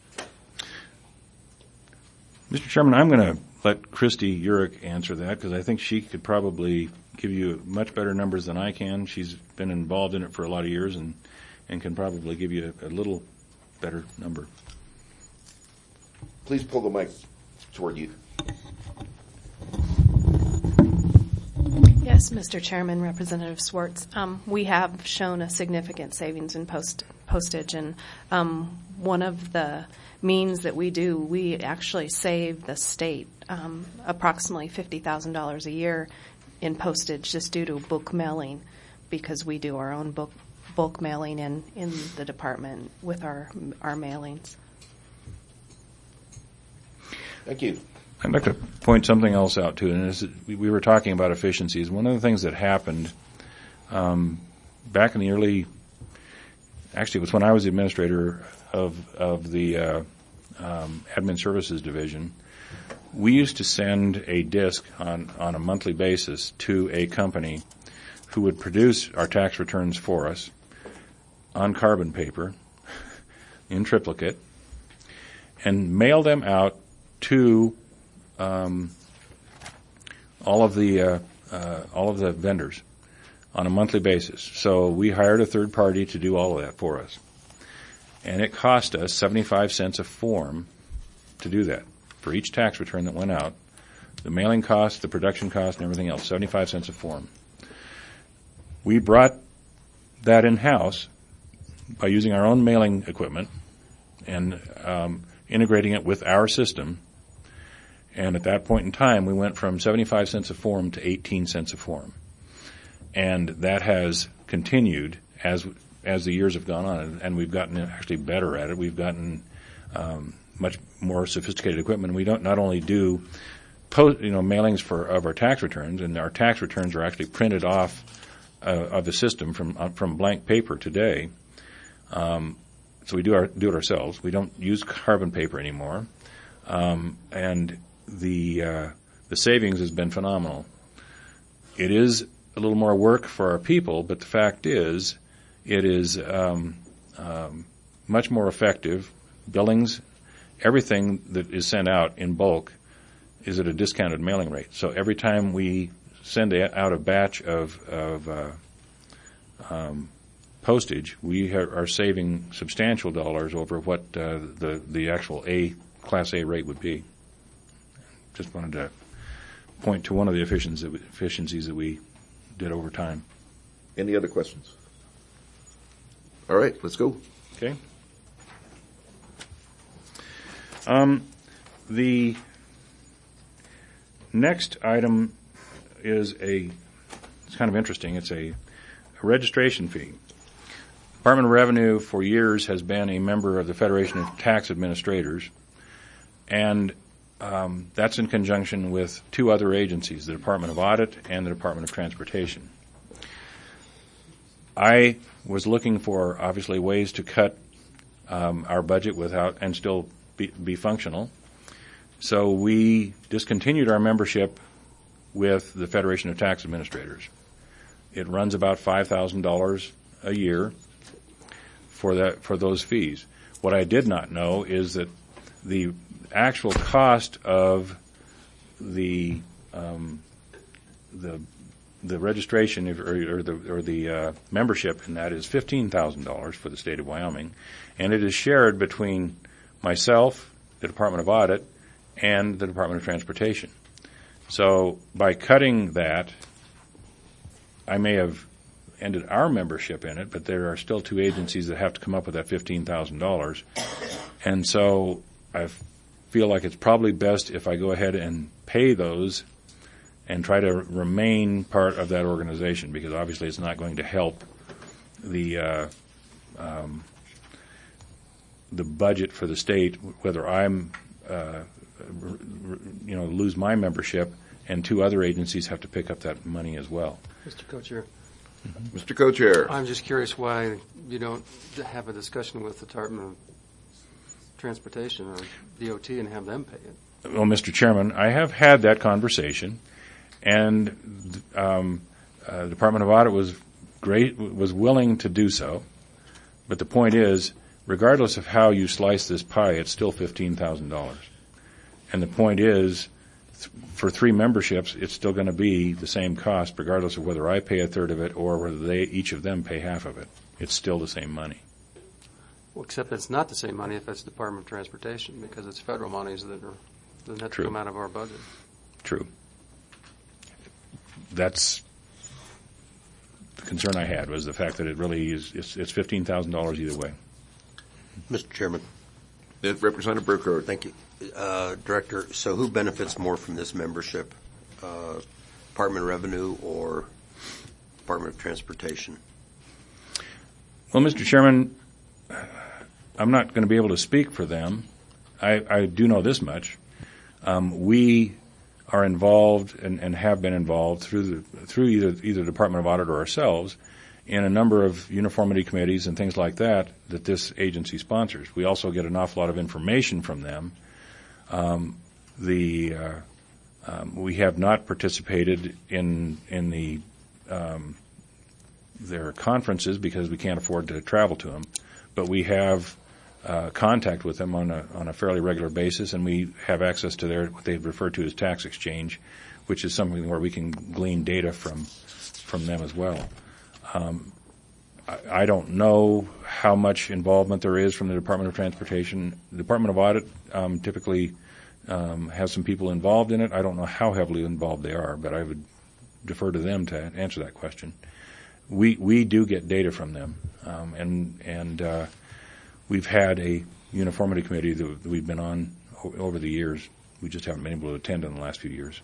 Mr. Chairman, I'm going to let Christy Urich answer that because I think she could probably give you much better numbers than I can. She's been involved in it for a lot of years and can probably give you a little better number. Please pull the mic toward you. Yes, Mr. Chairman, Representative Schwartz. We have shown a significant savings in postage, and one of the means that we actually save the state approximately $50,000 a year in postage just due to bulk mailing, because we do our own bulk mailing in the department with our mailings. Thank you. I'd like to point something else out, too, and we were talking about efficiencies. One of the things that happened back in the early, actually it was when I was the administrator of the Admin Services Division, we used to send a disk on a monthly basis to a company who would produce our tax returns for us on carbon paper in triplicate, and mail them out to all of the vendors on a monthly basis. So we hired a third party to do all of that for us. And it cost us 75 cents a form to do that. For each tax return that went out, the mailing cost, the production cost, and everything else, 75 cents a form. We brought that in-house by using our own mailing equipment and integrating it with our system. And at that point in time, we went from 75 cents a form to 18 cents a form. And that has continued as the years have gone on, and we've gotten actually better at it. We've gotten much more sophisticated equipment. We don't not only do mailings of our tax returns, and our tax returns are actually printed off of the system from blank paper today. So we do it ourselves. We don't use carbon paper anymore, and the savings has been phenomenal. It is a little more work for our people, but the fact is, it is much more effective. Billings, everything that is sent out in bulk is at a discounted mailing rate. So every time we send out a batch of postage, we are saving substantial dollars over what the actual Class A rate would be. Just wanted to point to one of the efficiencies that we did over time. Any other questions? All right, let's go. Okay. The next item is it's kind of interesting. It's a registration fee. Department of Revenue for years has been a member of the Federation of Tax Administrators, and that's in conjunction with two other agencies, the Department of Audit and the Department of Transportation. I was looking for, obviously, ways to cut our budget without and still be functional. So we discontinued our membership with the Federation of Tax Administrators. It runs about $5,000 a year for those fees. What I did not know is that the actual cost of the registration or the membership in that is $15,000 for the state of Wyoming, and it is shared between myself, the Department of Audit, and the Department of Transportation. So by cutting that, I may have ended our membership in it, but there are still two agencies that have to come up with that $15,000. And so I feel like it's probably best if I go ahead and pay those and try to remain part of that organization, because obviously it's not going to help the budget for the state, whether I'm lose my membership and two other agencies have to pick up that money as well. Mr. Co-Chair. Mm-hmm. Mr. Co-Chair. I'm just curious why you don't have a discussion with the Department of Transportation or DOT and have them pay it. Well, Mr. Chairman, I have had that conversation, and the Department of Audit was willing to do so. But the point is, regardless of how you slice this pie, it's still $15,000. And the point is, for three memberships, it's still going to be the same cost, regardless of whether I pay a third of it or whether each of them pay half of it. It's still the same money. Well, except it's not the same money if it's Department of Transportation, because it's federal monies that have to come out of our budget. True. That's the concern I had, was the fact that it really is, it's $15,000 either way. Mr. Chairman. Representative Burkhardt. Thank you. Director, so who benefits more from this membership? Department of Revenue or Department of Transportation? Well, Mr. Chairman, I'm not going to be able to speak for them. I do know this much. We are involved and have been involved through either Department of Audit or ourselves in a number of uniformity committees and things like that this agency sponsors. We also get an awful lot of information from them. We have not participated in their conferences because we can't afford to travel to them, but we have contact with them on a fairly regular basis, and we have access to what they refer to as tax exchange, which is something where we can glean data from them as well. I don't know how much involvement there is from the Department of Transportation. The Department of Audit typically has some people involved in it. I don't know how heavily involved they are, but I would defer to them to answer that question. We do get data from them, and we've had a uniformity committee that we've been on over the years. We just haven't been able to attend in the last few years.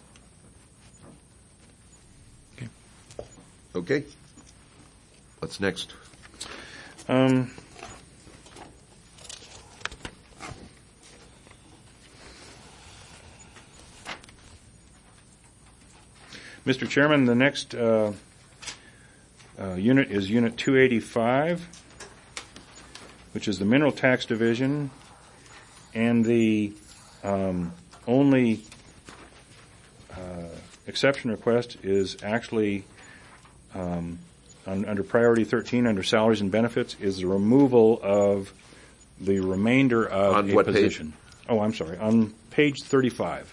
Okay. What's next? Mr. Chairman, the next unit is Unit 285, which is the Mineral Tax Division, and the only exception request is actually under Priority 13, under Salaries and Benefits, is the removal of the remainder of on a what position. Page? Oh, I'm sorry. On page 35.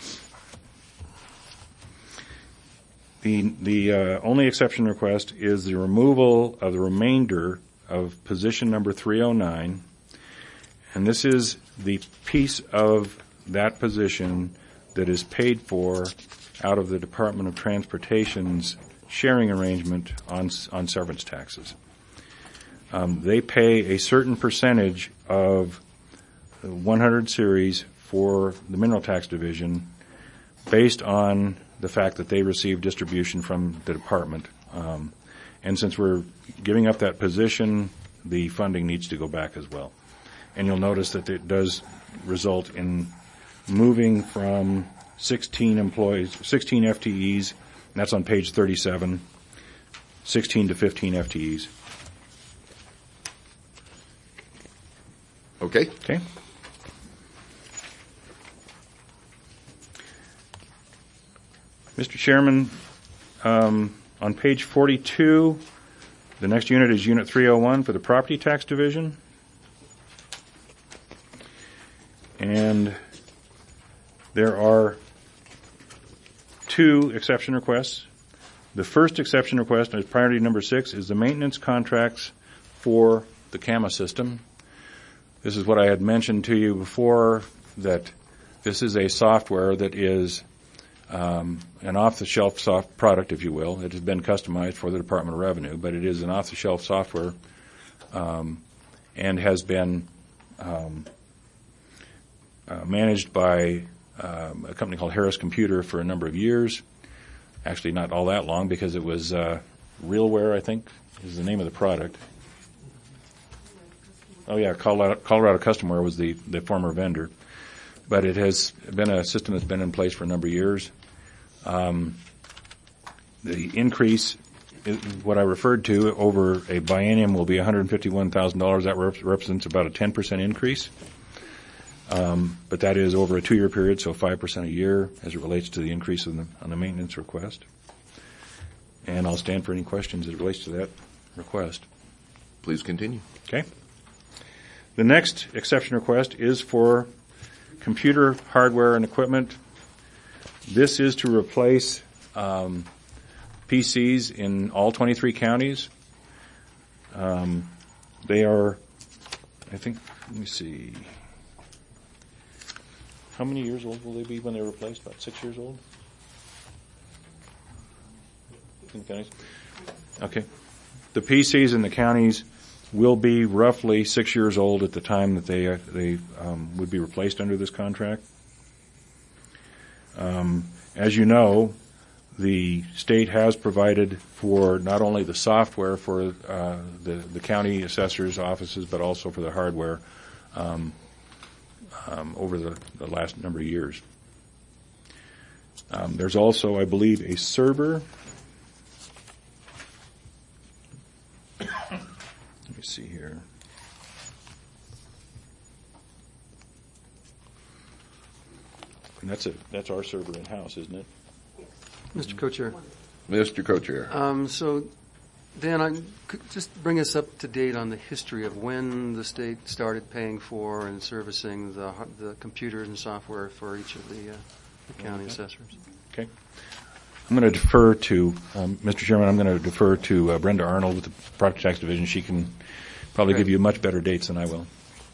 The only exception request is the removal of the remainder of position number 309, and this is the piece of that position that is paid for out of the Department of Transportation's sharing arrangement on severance taxes. They pay a certain percentage of 100 series for the Mineral Tax Division based on the fact that they receive distribution from the department. And since we're giving up that position, the funding needs to go back as well. And you'll notice that it does result in moving from 16 FTEs, and that's on page 37, 16 to 15 FTEs. Okay. Okay. Mr. Chairman, on page 42, the next unit is Unit 301 for the Property Tax Division. And there are two exception requests. The first exception request, as priority number 6, is the maintenance contracts for the CAMA system. This is what I had mentioned to you before, that this is a software that is an off-the-shelf soft product, if you will. It has been customized for the Department of Revenue, but it is an off-the-shelf software and has been managed by a company called Harris Computer for a number of years. Actually, not all that long, because it was Realware, I think, is the name of the product. Oh, yeah, Colorado Customware was the former vendor. But it has been a system that's been in place for a number of years. The increase, what I referred to over a biennium, will be $151,000. That represents about a 10% increase. But that is over a 2-year period, so 5% a year as it relates to the increase on the maintenance request. And I'll stand for any questions as it relates to that request. Please continue. Okay. The next exception request is for computer hardware and equipment. This is to replace PCs in all 23 counties. They are, I think, let me see. How many years old will they be when they're replaced? About 6 years old? In the counties? Okay. The PCs in the counties will be roughly 6 years old at the time that they would be replaced under this contract. As you know, the state has provided for not only the software for the county assessors' offices, but also for the hardware over the last number of years. There's also, I believe, a server. Let me see here. And that's our server in-house, isn't it? Mr. Co-Chair. Mr. Co-Chair. So Dan, could just bring us up to date on the history of when the state started paying for and servicing the computers and software for each of the county assessors. Okay. I'm going to defer to, Mr. Chairman, I'm going to defer to Brenda Arnold with the Property Tax Division. She can probably give you much better dates than I will.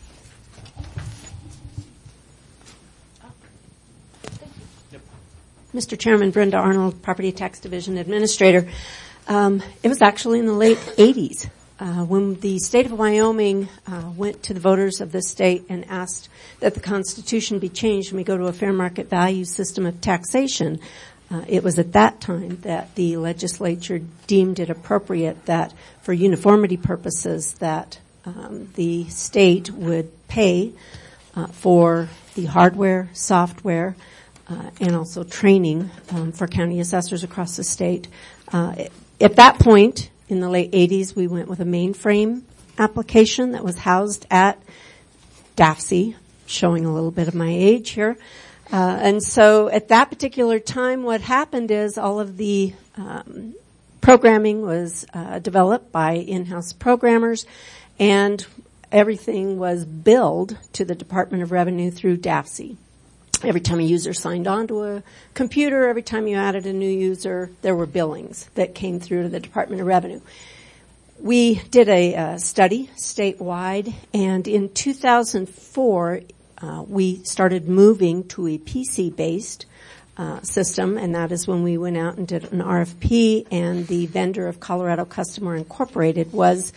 Mr. Chairman, Brenda Arnold, Property Tax Division Administrator. It was actually in the late 80s when the state of Wyoming went to the voters of this state and asked that the Constitution be changed and we go to a fair market value system of taxation. It was at that time that the legislature deemed it appropriate that for uniformity purposes that the state would pay for the hardware, software, and also training for county assessors across the state. At that point, in the late 80s, we went with a mainframe application that was housed at DAFC, showing a little bit of my age here. And so at that particular time, what happened is all of the programming was developed by in-house programmers, and everything was billed to the Department of Revenue through DAFC. Every time a user signed on to a computer, every time you added a new user, there were billings that came through to the Department of Revenue. We did a study statewide, and in 2004, we started moving to a PC-based system, and that is when we went out and did an RFP, and the vendor of Colorado Customer Incorporated was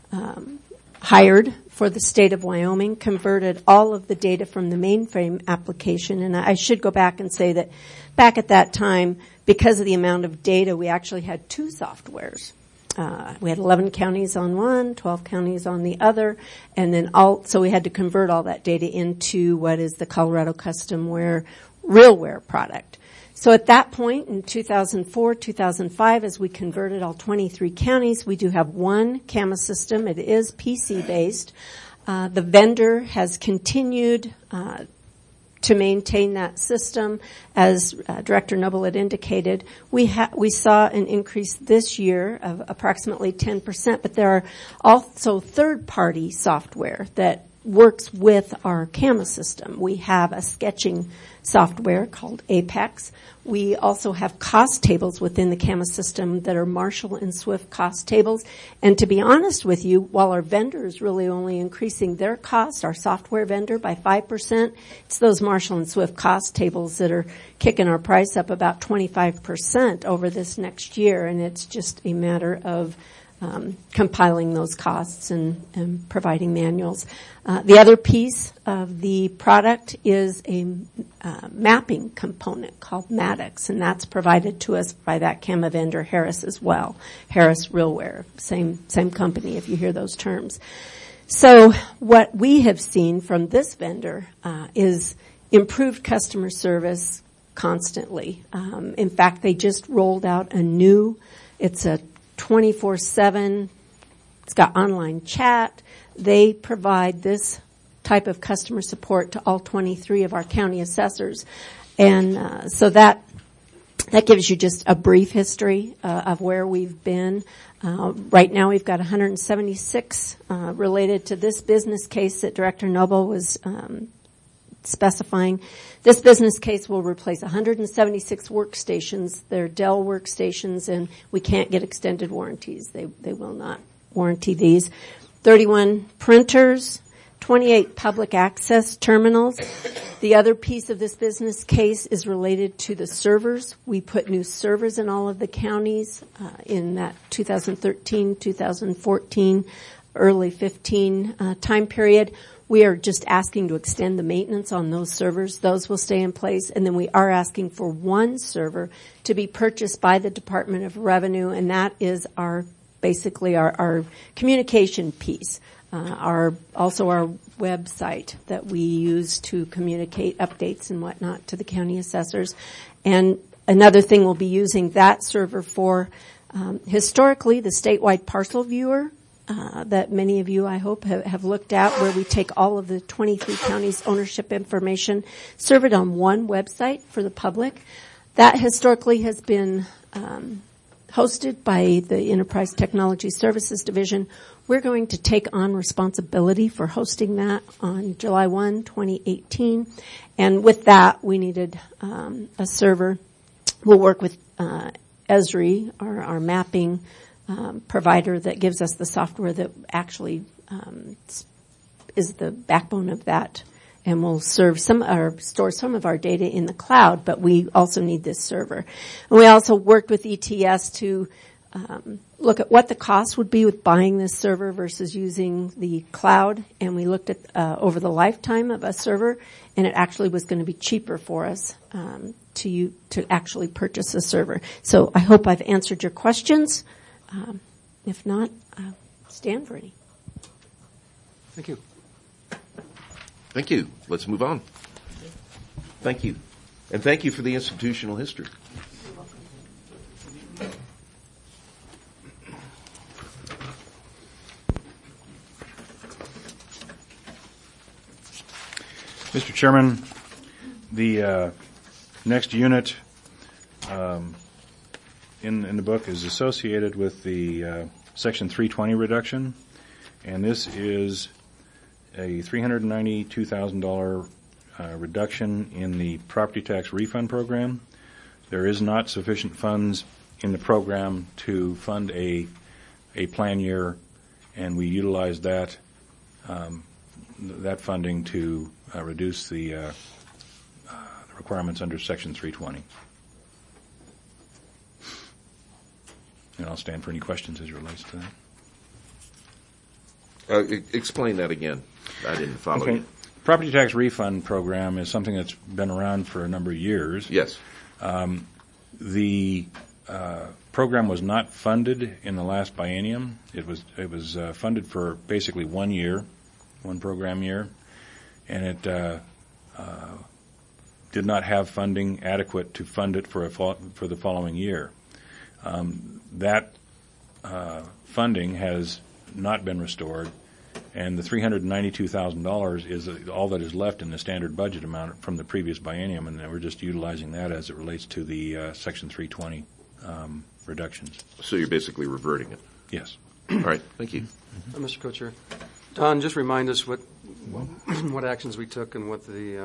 hired for the state of Wyoming, converted all of the data from the mainframe application. And I should go back and say that back at that time, because of the amount of data, we actually had two softwares. We had 11 counties on one, 12 counties on the other, and then so we had to convert all that data into what is the Colorado Customware RealWare product. So at that point in 2004, 2005, as we converted all 23 counties, we do have one CAMA system. It is PC-based. The vendor has continued to maintain that system. As Director Noble had indicated, we saw an increase this year of approximately 10%, but there are also third-party software that works with our CAMA system. We have a sketching software called Apex. We also have cost tables within the CAMA system that are Marshall and Swift cost tables. And to be honest with you, while our vendor is really only increasing their cost, our software vendor, by 5%, it's those Marshall and Swift cost tables that are kicking our price up about 25% over this next year. And it's just a matter of compiling those costs and providing manuals. The other piece of the product is a mapping component called Maddox, and that's provided to us by that CAMA vendor, Harris, as well. Harris RealWare, same company if you hear those terms. So what we have seen from this vendor is improved customer service constantly. In fact, they just rolled out it's a 24/7. It's got online chat. They provide this type of customer support to all 23 of our county assessors. And so that gives you just a brief history of where we've been. Right now we've got 176 related to this business case that Director Noble was specifying. This business case will replace 176 workstations. They're Dell workstations, and we can't get extended warranties. They will not warranty these. 31 printers, 28 public access terminals. The other piece of this business case is related to the servers. We put new servers in all of the counties in that 2013, 2014, early 15 time period. We are just asking to extend the maintenance on those servers. Those will stay in place. And then we are asking for one server to be purchased by the Department of Revenue, and that is basically our communication piece. Also our website that we use to communicate updates and whatnot to the county assessors. And another thing we'll be using that server for, historically, the statewide parcel viewer that many of you, I hope, have looked at, where we take all of the 23 counties' ownership information, serve it on one website for the public. That historically has been hosted by the Enterprise Technology Services Division. We're going to take on responsibility for hosting that on July 1, 2018. And with that, we needed a server. We'll work with Esri, our mapping provider that gives us the software that actually is the backbone of that, and will serve store some of our data in the cloud, but we also need this server. And we also worked with ETS to look at what the cost would be with buying this server versus using the cloud, and we looked at over the lifetime of a server, and it actually was going to be cheaper for us to actually purchase a server. So I hope I've answered your questions. If not, I'll stand for any. Thank you. Thank you. Let's move on. Thank you. And thank you for the institutional history. Mr. Chairman, the next unit in the book is associated with the Section 320 reduction, and this is a $392,000 reduction in the property tax refund program. There is not sufficient funds in the program to fund a plan year, and we utilize that funding to reduce the requirements under Section 320. And I'll stand for any questions as it relates to that. Explain that again. I didn't follow you. Property tax refund program is something that's been around for a number of years. Yes. The program was not funded in the last biennium. It was funded for basically 1 year, one program year, and it did not have funding adequate to fund it for the following year. That funding has not been restored, and the $392,000 is all that is left in the standard budget amount from the previous biennium, and we're just utilizing that as it relates to the Section 320 reductions. So you're basically reverting it? Yes. All right. Thank you. Mr. Co-Chair, Don, just remind us what actions we took and what the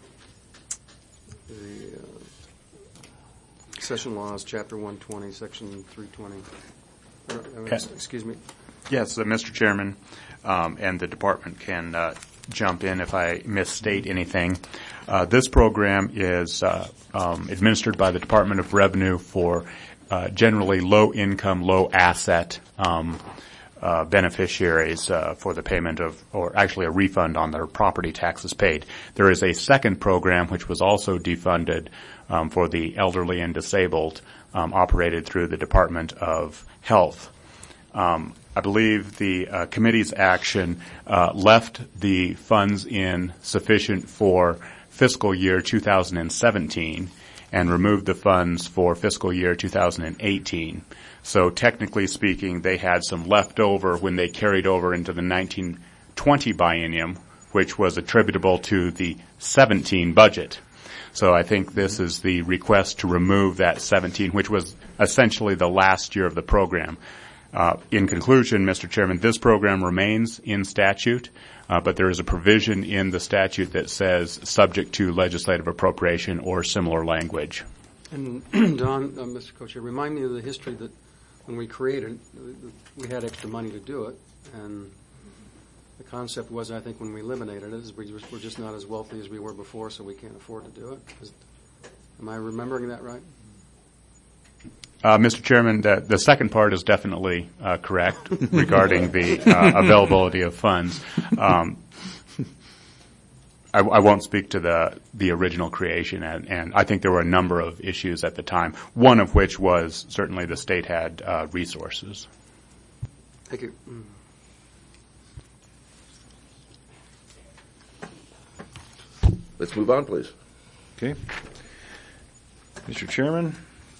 session laws, Chapter 120, Section 320. Excuse me. Yes, Mr. Chairman, and the department can jump in if I misstate anything. This program is administered by the Department of Revenue for generally low-income, low-asset beneficiaries for the payment of, or actually a refund on their property taxes paid. There is a second program which was also defunded for the elderly and disabled, operated through the Department of Health. I believe the committee's action left the funds in sufficient for fiscal year 2017 and removed the funds for fiscal year 2018. So technically speaking, they had some left over when they carried over into the 1920 biennium, which was attributable to the 17 budget. So I think this is the request to remove that 17, which was essentially the last year of the program. In conclusion, Mr. Chairman, this program remains in statute, but there is a provision in the statute that says subject to legislative appropriation or similar language. And Don, Mr. Co-Chair, remind me of the history that when we created, we had extra money to do it, and the concept was, I think, when we eliminated it, is we're just not as wealthy as we were before, so we can't afford to do it. Am I remembering that right? Mr. Chairman, the second part is definitely correct regarding the availability of funds. I won't speak to the original creation, and I think there were a number of issues at the time, one of which was certainly the state had resources. Thank you. Let's move on, please. Okay. Mr. Chairman,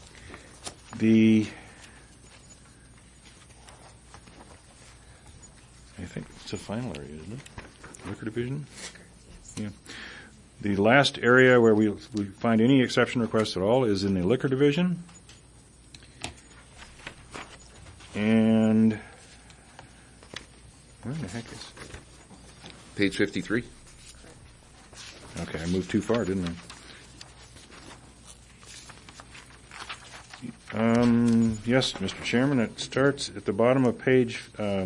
I think it's a final area, isn't it? Liquor division? Yeah. The last area where we find any exception requests at all is in the liquor division. And where in the heck is? Page 53. Okay, I moved too far, didn't I? Yes, Mr. Chairman, it starts at the bottom of page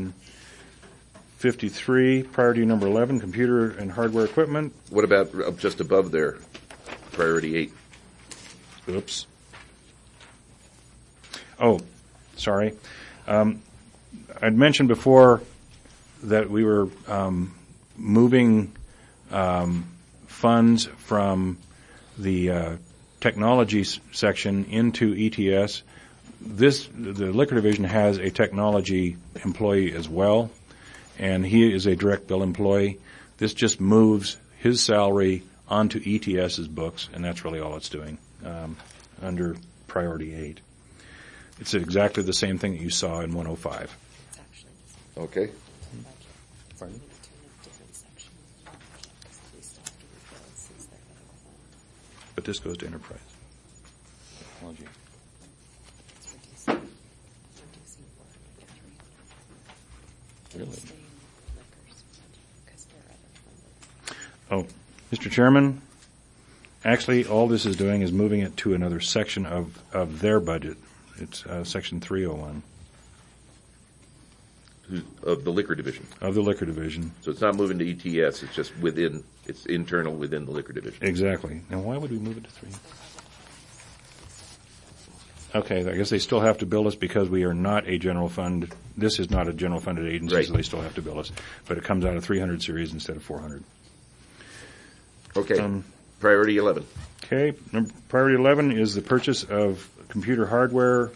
53, priority number 11, computer and hardware equipment. What about just above there, priority 8? Oops. Oh, sorry. I'd mentioned before that we were moving funds from the technology section into ETS. The liquor division has a technology employee as well, and he is a direct bill employee. This just moves his salary onto ETS's books, and that's really all it's doing under priority 8. It's exactly the same thing that you saw in 105. Okay. Pardon? But this goes to enterprise. Technology. Really? Oh, Mr. Chairman, actually all this is doing is moving it to another section of their budget. It's section 301. Of the liquor division. Of the liquor division. So it's not moving to ETS, it's just it's internal within the liquor division. Exactly. Now why would we move it to 3? Okay, I guess they still have to bill us because we are not a general fund. This is not a general funded agency, right. So they still have to bill us. But it comes out of 300 series instead of 400. Okay. Priority 11. Okay. Priority 11 is the purchase of computer hardware,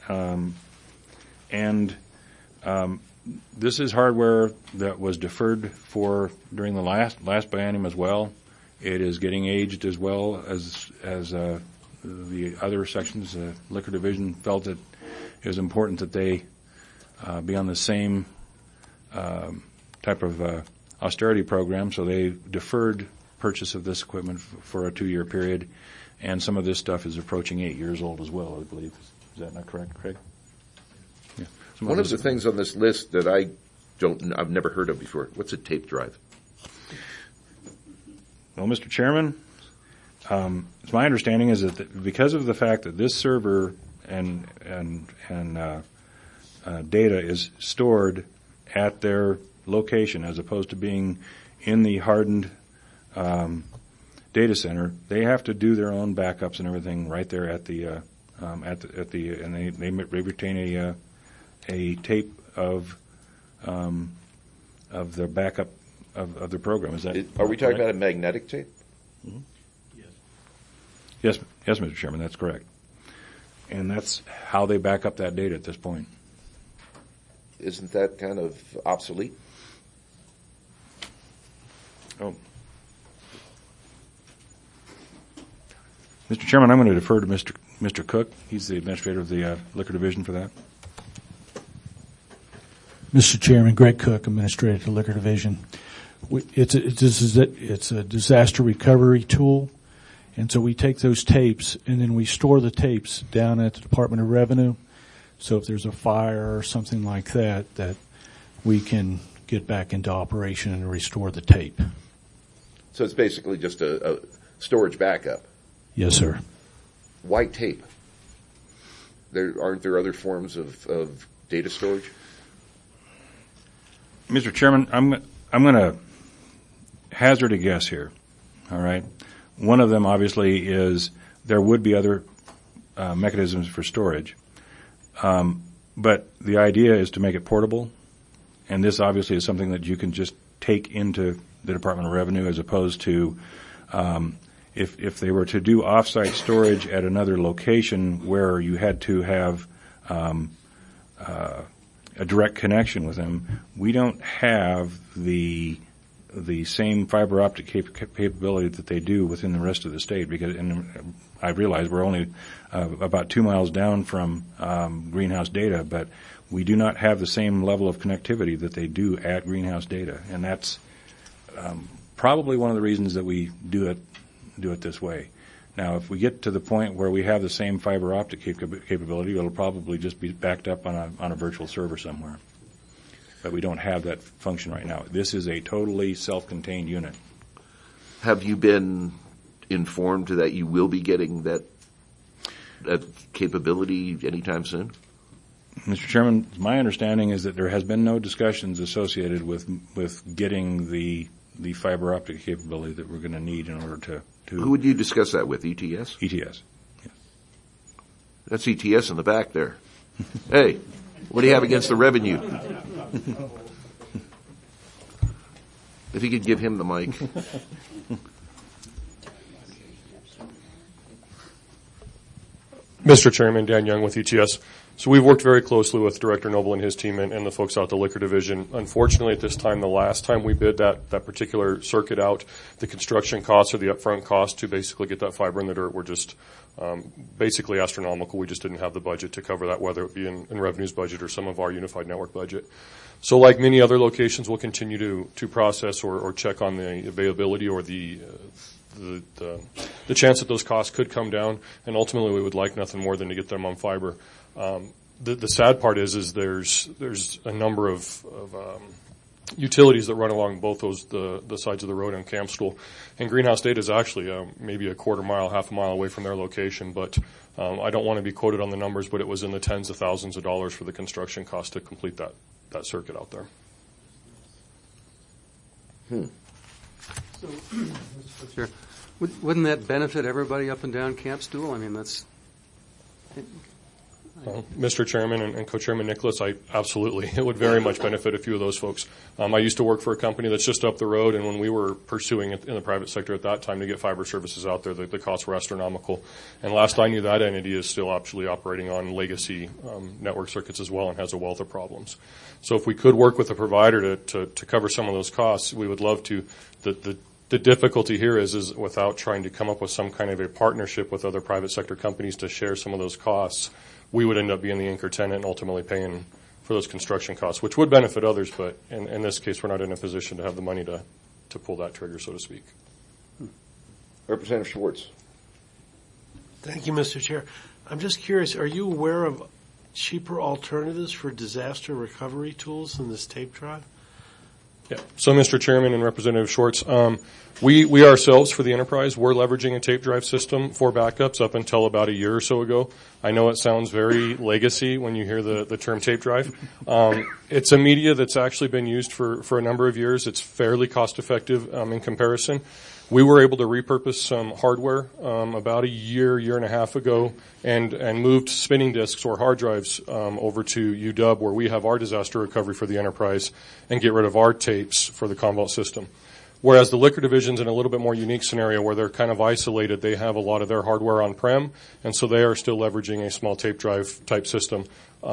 and this is hardware that was deferred for during the last biennium as well. It is getting aged as well as the other sections. The liquor division felt that it was important that they be on the same type of austerity program, so they deferred purchase of this equipment for a 2-year period, and some of this stuff is approaching 8 years old as well, I believe. Is that not correct, Craig? Yeah. One of the things on this list that I've never heard of before. What's a tape drive? Well, Mr. Chairman, it's my understanding is that because of the fact that this server and data is stored at their location as opposed to being in the hardened data center, they have to do their own backups and everything right there at the and they retain a tape of the backup of their program. Is that Are we talking about a magnetic tape? Mm-hmm. Yes, Mr. Chairman, that's correct. And that's how they back up that data at this point. Isn't that kind of obsolete? Oh. Mr. Chairman, I'm going to defer to Mr. Cook. He's the administrator of the liquor division for that. Mr. Chairman, Greg Cook, administrator of the liquor division. It's a disaster recovery tool, and so we take those tapes and then we store the tapes down at the Department of Revenue. So if there's a fire or something like that we can get back into operation and restore the tape. So it's basically just a storage backup. Yes, sir. Why tape? Aren't there other forms of data storage? Mr. Chairman, I'm going to hazard a guess here. All right. One of them obviously is there would be other mechanisms for storage, but the idea is to make it portable, and this obviously is something that you can just take into the Department of Revenue as opposed to if they were to do off-site storage at another location where you had to have a direct connection with them. We don't have the same fiber optic capability that they do within the rest of the state, because and I realize we're only about 2 miles down from Greenhouse Data, but we do not have the same level of connectivity that they do at Greenhouse Data, and that's probably one of the reasons that we do it this way. Now, if we get to the point where we have the same fiber optic capability, it'll probably just be backed up on a virtual server somewhere. But we don't have that function right now. This is a totally self-contained unit. Have you been informed that you will be getting that capability anytime soon? Mr. Chairman, my understanding is that there has been no discussions associated with getting the fiber optic capability that we're going to need in order to. Who would you discuss that with? ETS? ETS. Yes. That's ETS in the back there. Hey, what do you have against the revenue? If you could give him the mic. Mr. Chairman, Dan Young with ETS. So we've worked very closely with Director Noble and his team and the folks out at the Liquor Division. Unfortunately, at this time, the last time we bid that particular circuit out, the construction costs or the upfront cost to basically get that fiber in the dirt were just basically astronomical. We just didn't have the budget to cover that, whether it be in revenues budget or some of our unified network budget. So like many other locations, we'll continue to process or check on the availability or the chance that those costs could come down, and ultimately we would like nothing more than to get them on fiber. The sad part is there's a number of utilities that run along both the sides of the road on Campstool, and Greenhouse Data is actually maybe a quarter mile, half a mile away from their location, but I don't want to be quoted on the numbers, but it was in the tens of thousands of dollars for the construction cost to complete that circuit out there. So, Mr. Chair, wouldn't that benefit everybody up and down Campstool? I mean, that's... Mr. Chairman and Co-Chairman Nicholas, absolutely. It would very much benefit a few of those folks. I used to work for a company that's just up the road, and when we were pursuing it in the private sector at that time to get fiber services out there, the costs were astronomical. And last I knew, that entity is still actually operating on legacy network circuits as well and has a wealth of problems. So if we could work with a provider to cover some of those costs, we would love to. The difficulty here is without trying to come up with some kind of a partnership with other private sector companies to share some of those costs, we would end up being the anchor tenant and ultimately paying for those construction costs, which would benefit others, but in this case, we're not in a position to have the money to pull that trigger, so to speak. Representative Schwartz. Thank you, Mr. Chair. I'm just curious, are you aware of cheaper alternatives for disaster recovery tools than this tape drive? Yeah. So, Mr. Chairman and Representative Schwartz, we ourselves for the enterprise, we're leveraging a tape drive system for backups up until about a year or so ago. I know it sounds very legacy when you hear the term tape drive. It's a media that's actually been used for a number of years. It's fairly cost effective in comparison. We were able to repurpose some hardware about a year and a half ago and moved spinning disks or hard drives over to UW, where we have our disaster recovery for the enterprise, and get rid of our tapes for the Commvault system. Whereas the Liquor Division's in a little bit more unique scenario where they're kind of isolated. They have a lot of their hardware on-prem, and so they are still leveraging a small tape drive type system.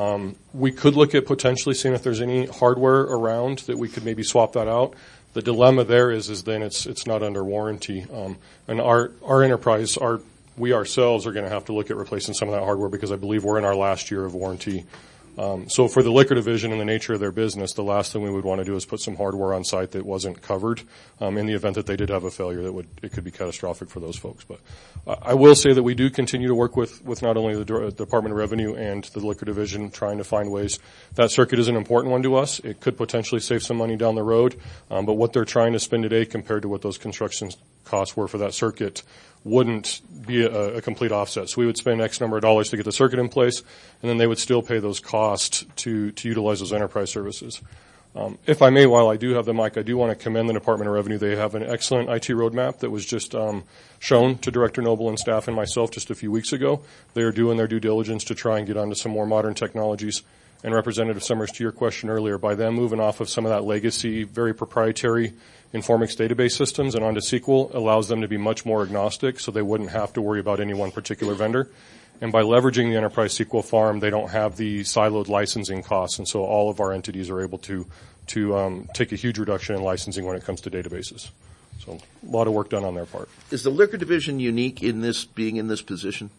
We could look at potentially seeing if there's any hardware around that we could maybe swap that out. The dilemma there is then it's not under warranty. And our enterprise, we ourselves are going to have to look at replacing some of that hardware because I believe we're in our last year of warranty. So for the Liquor Division and the nature of their business, the last thing we would want to do is put some hardware on site that wasn't covered in the event that they did have a failure. It could be catastrophic for those folks. But I will say that we do continue to work with not only the Department of Revenue and the Liquor Division, trying to find ways. That circuit is an important one to us. It could potentially save some money down the road, but what they're trying to spend today compared to what those construction costs were for that circuit wouldn't be a complete offset. So we would spend X number of dollars to get the circuit in place, and then they would still pay those costs to utilize those enterprise services. If I may, while I do have the mic, I do want to commend the Department of Revenue. They have an excellent IT roadmap that was just shown to Director Noble and staff and myself just a few weeks ago. They are doing their due diligence to try and get onto some more modern technologies. And Representative Summers, to your question earlier, by them moving off of some of that legacy, very proprietary Informix database systems and onto SQL allows them to be much more agnostic, so they wouldn't have to worry about any one particular vendor. And by leveraging the Enterprise SQL farm, they don't have the siloed licensing costs, and so all of our entities are able to take a huge reduction in licensing when it comes to databases. So a lot of work done on their part. Is the Liquor Division unique in this being in this position?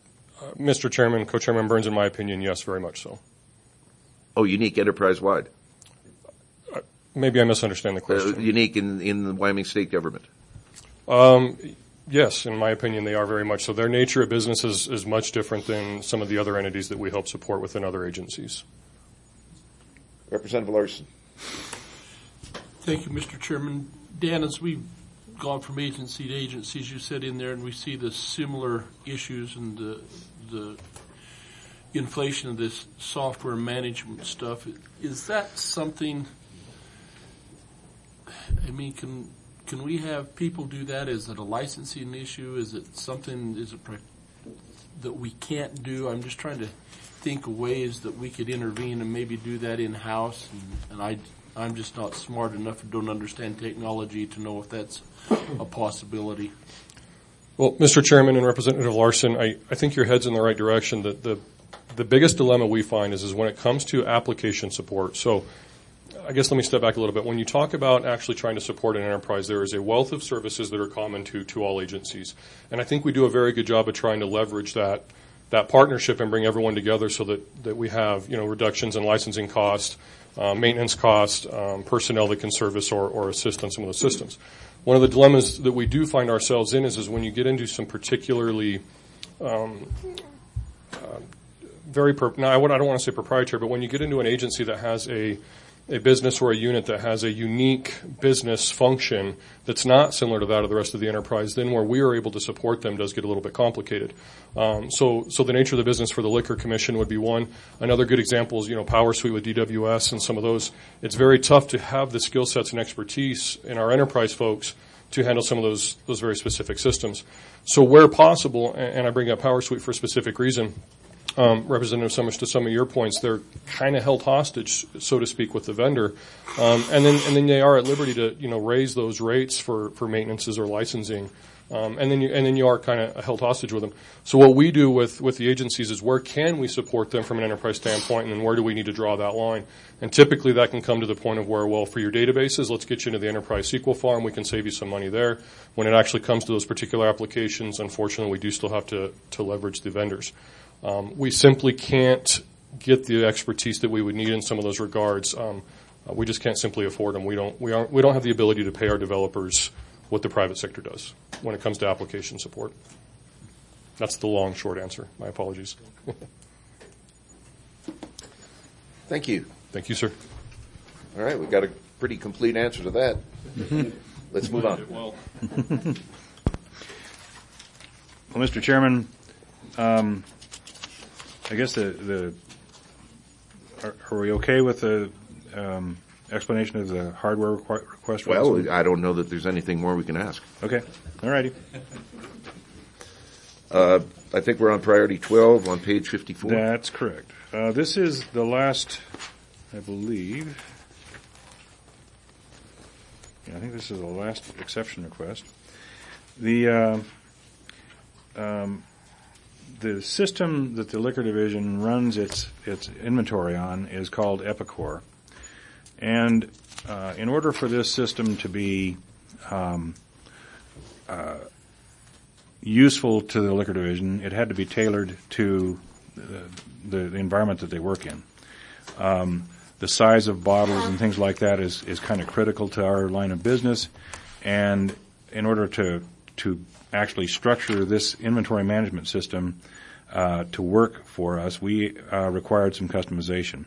Mr. Chairman, Co-Chairman Burns, in my opinion, yes, very much so. Oh, unique enterprise-wide. Maybe I misunderstand the question. Unique in the Wyoming state government. Yes, in my opinion, they are very much so. Their nature of business is much different than some of the other entities that we help support within other agencies. Representative Larson. Thank you, Mr. Chairman. Dan, as we've gone from agency to agency, as you said in there, and we see the similar issues and the inflation of this software management stuff, is that something, I mean, can we have people do that? Is it a licensing issue? Is it something, that we can't do? I'm just trying to think of ways that we could intervene and maybe do that in-house, and I'm just not smart enough and don't understand technology to know if that's a possibility. Well, Mr. Chairman and Representative Larson, I think your head's in the right direction. The biggest dilemma we find is when it comes to application support. So I guess let me step back a little bit. When you talk about actually trying to support an enterprise, there is a wealth of services that are common to all agencies. And I think we do a very good job of trying to leverage that partnership and bring everyone together so that we have, reductions in licensing cost, maintenance cost, personnel that can service or assist on some of those systems. One of the dilemmas that we do find ourselves in is when you get into some particularly I don't want to say proprietary, but when you get into an agency that has a business or a unit that has a unique business function that's not similar to that of the rest of the enterprise, then where we are able to support them does get a little bit complicated. So the nature of the business for the Liquor Commission would be one. Another good example is, PowerSuite with DWS and some of those. It's very tough to have the skill sets and expertise in our enterprise folks to handle some of those very specific systems. So where possible, and I bring up PowerSuite for a specific reason, Representative Summers, to some of your points, they're kind of held hostage, so to speak, with the vendor, and then they are at liberty to raise those rates for maintenances or licensing, and then you are kind of held hostage with them. So what we do with the agencies is where can we support them from an enterprise standpoint, and then where do we need to draw that line? And typically that can come to the point of where, well, for your databases, let's get you into the enterprise SQL farm. We can save you some money there. When it actually comes to those particular applications, unfortunately, we do still have to leverage the vendors. We simply can't get the expertise that we would need in some of those regards. We just can't simply afford them. We don't have the ability to pay our developers what the private sector does when it comes to application support. That's the long, short answer. My apologies. Thank you. Thank you, sir. All right, we've got a pretty complete answer to that. Let's move on. Well, Mr. Chairman, I guess are we okay with the explanation of the hardware request? Well, I don't know that there's anything more we can ask. Okay. All righty. I think we're on priority 12 on page 54. That's correct. This is the last, I believe. Yeah, I think this is the last exception request. The system that the Liquor Division runs its inventory on is called Epicor. And in order for this system to be useful to the Liquor Division, it had to be tailored to the environment that they work in. The size of bottles and things like that is kind of critical to our line of business. And in order to actually structure this inventory management system to work for us, we required some customization.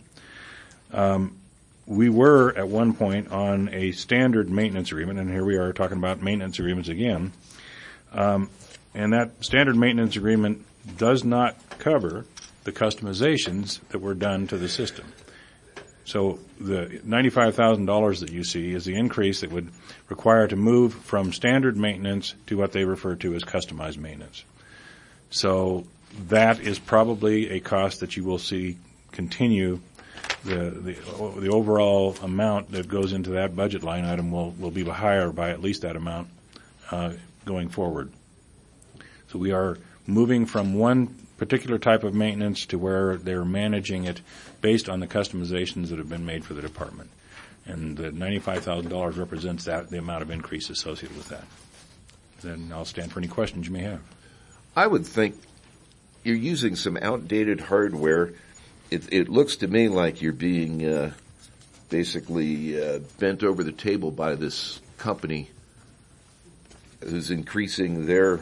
We were at one point on a standard maintenance agreement, and here we are talking about maintenance agreements again. And that standard maintenance agreement does not cover the customizations that were done to the system. So the $95,000 that you see is the increase that would require to move from standard maintenance to what they refer to as customized maintenance. So that is probably a cost that you will see continue. The overall amount that goes into that budget line item will be higher by at least that amount going forward. So we are moving from one particular type of maintenance to where they're managing it based on the customizations that have been made for the department. And the $95,000 represents the amount of increase associated with that. Then I'll stand for any questions you may have. I would think you're using some outdated hardware. It looks to me like you're being basically bent over the table by this company who's increasing their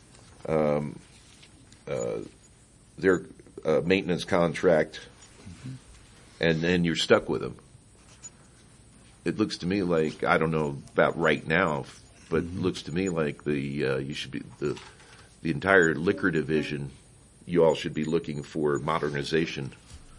maintenance contract, and then you're stuck with them. It looks to me like, I don't know about right now, but it looks to me like you should be the entire liquor division. You all should be looking for modernization,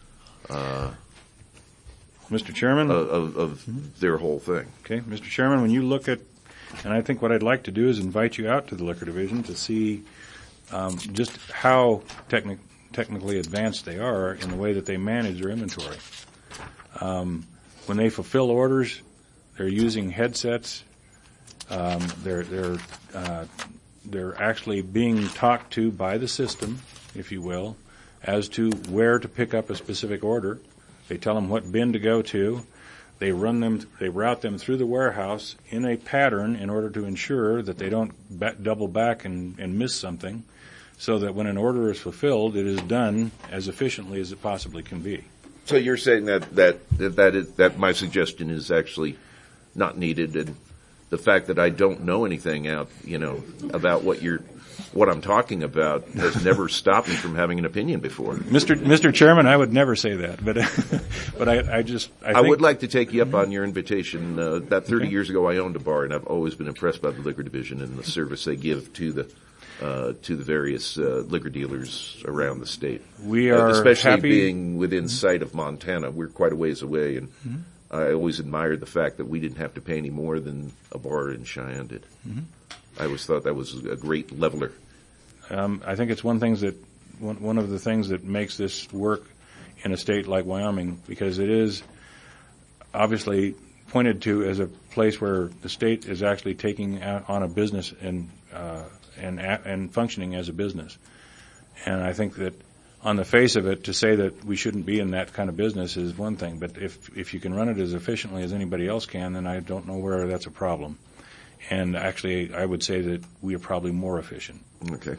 Mr. Chairman, of their whole thing. Okay, Mr. Chairman, when you look at, and I think what I'd like to do is invite you out to the liquor division to see just how technically advanced they are in the way that they manage their inventory. When they fulfill orders, they're using headsets. They're actually being talked to by the system, if you will, as to where to pick up a specific order. They tell them what bin to go to. They route them through the warehouse in a pattern in order to ensure that they don't double back and miss something, so that when an order is fulfilled, it is done as efficiently as it possibly can be. So you're saying that my suggestion is actually not needed, and the fact that I don't know anything about what I'm talking about has never stopped me from having an opinion before. Mr. Chairman, I would never say that, but I think would like to take you up on your invitation. About 30 years ago, I owned a bar, and I've always been impressed by the liquor division and the service they give to the various liquor dealers around the state. We are especially happy. Being within sight of Montana. We're quite a ways away, and I always admired the fact that we didn't have to pay any more than a bar in Cheyenne did. I always thought that was a great leveler. I think it's one of the things that makes this work in a state like Wyoming, because it is obviously pointed to as a place where the state is actually taking on a business and functioning as a business. And I think that on the face of it, to say that we shouldn't be in that kind of business is one thing, but if you can run it as efficiently as anybody else can, then I don't know where that's a problem. And actually, I would say that we are probably more efficient. Okay.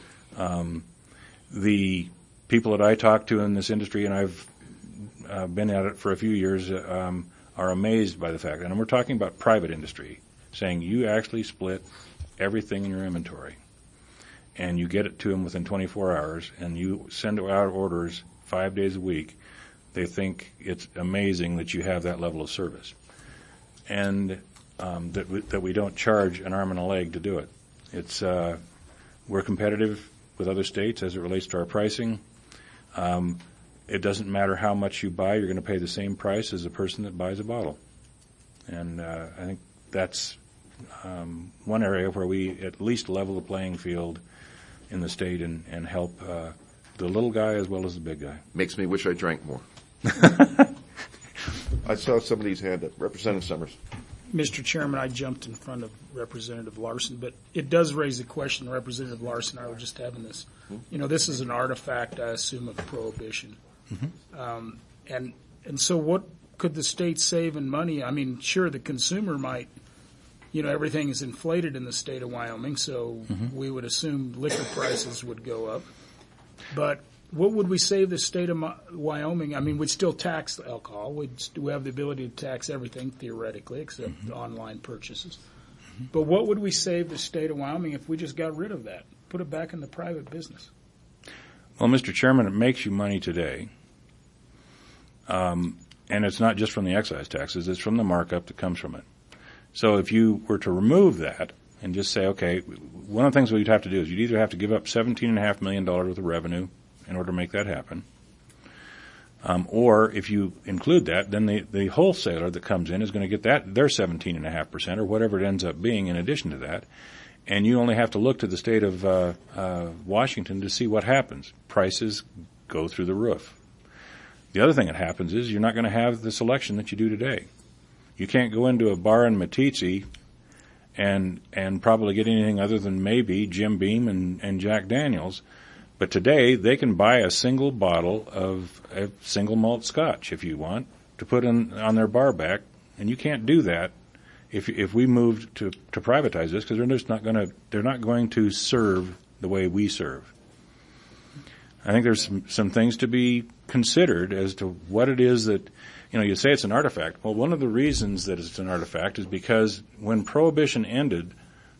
The people that I talk to in this industry, and I've been at it for a few years, are amazed by the fact, and we're talking about private industry, saying you actually split everything in your inventory, and you get it to them within 24 hours, and you send out orders 5 days a week. They think it's amazing that you have that level of service, and that we don't charge an arm and a leg to do it. It's we're competitive with other states as it relates to our pricing. It doesn't matter how much you buy; you're going to pay the same price as a person that buys a bottle, and I think that's one area where we at least level the playing field in the state and help the little guy as well as the big guy. Makes me wish I drank more. I saw somebody's hand up. Representative Summers. Mr. Chairman, I jumped in front of Representative Larson, but it does raise the question, Representative Larson and I were just having this. This is an artifact, I assume, of Prohibition. And so what could the state save in money? I mean, sure, the consumer might, everything is inflated in the state of Wyoming, so we would assume liquor prices would go up. But what would we save the state of Wyoming? I mean, we'd still tax alcohol. We have the ability to tax everything, theoretically, except online purchases. But what would we save the state of Wyoming if we just got rid of that, put it back in the private business? Well, Mr. Chairman, it makes you money today. And it's not just from the excise taxes, it's from the markup that comes from it. So if you were to remove that and just say, okay, one of the things we'd have to do is you'd either have to give up $17.5 million worth of revenue in order to make that happen, or if you include that, then the wholesaler that comes in is going to get their 17.5% or whatever it ends up being in addition to that, and you only have to look to the state of Washington to see what happens. Prices go through the roof. The other thing that happens is you're not going to have the selection that you do today. You can't go into a bar in Meeteetse and probably get anything other than maybe Jim Beam and Jack Daniels. But today they can buy a single bottle of a single malt scotch if you want to put on their bar back, and you can't do that if we move to privatize this, because they're not going to serve the way we serve. I think there's some things to be considered as to what it is that, you say it's an artifact. Well, one of the reasons that it's an artifact is because when Prohibition ended,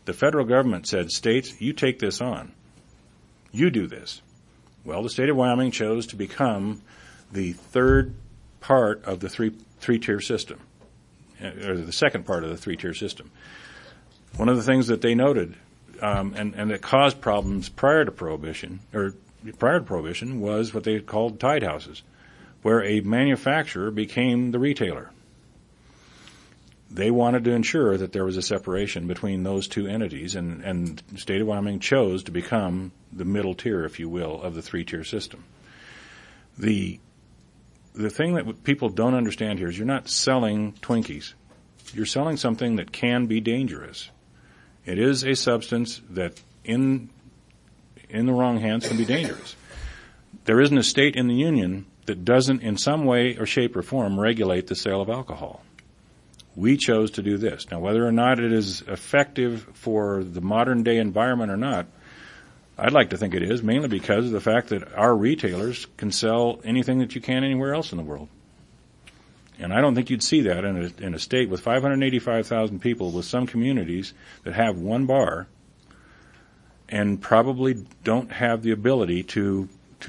The federal government said, states, you take this on. You do this. Well, the state of Wyoming chose to become the third part of the three-tier system, or the second part of the three-tier system. One of the things that they noted, and that caused problems prior to Prohibition was what they called tide houses, where a manufacturer became the retailer. They wanted to ensure that there was a separation between those two entities, and the state of Wyoming chose to become the middle tier, if you will, of the three-tier system. The thing that people don't understand here is you're not selling Twinkies. You're selling something that can be dangerous. It is a substance that in the wrong hands can be dangerous. There isn't a state in the Union that doesn't in some way or shape or form regulate the sale of alcohol. We chose to do this. Now, whether or not it is effective for the modern day environment or not, I'd like to think it is, mainly because of the fact that our retailers can sell anything that you can anywhere else in the world. And I don't think you'd see that in a state with 585,000 people, with some communities that have one bar and probably don't have the ability to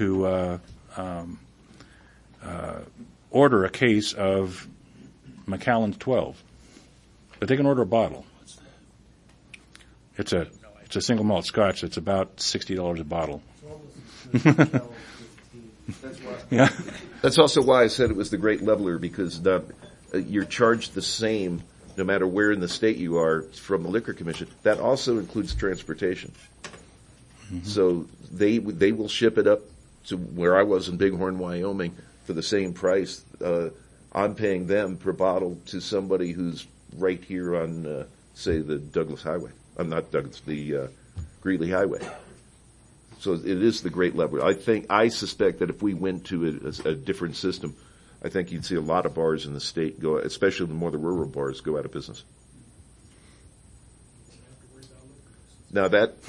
order a case of Macallan's 12, but they can order a bottle. It's a single malt Scotch that's about $60 a bottle. Yeah. That's also why I said it was the great leveler, because you're charged the same no matter where in the state you are from the Liquor Commission. That also includes transportation. Mm-hmm. So they will ship it up to where I was in Bighorn, Wyoming, for the same price. I'm paying them per bottle to somebody who's right here on, say, the Douglas Highway. I'm not Douglas, the Greeley Highway. So it is the great leveler. I suspect that if we went to a different system, I think you'd see a lot of bars in the state go, especially the more the rural bars, go out of business. Now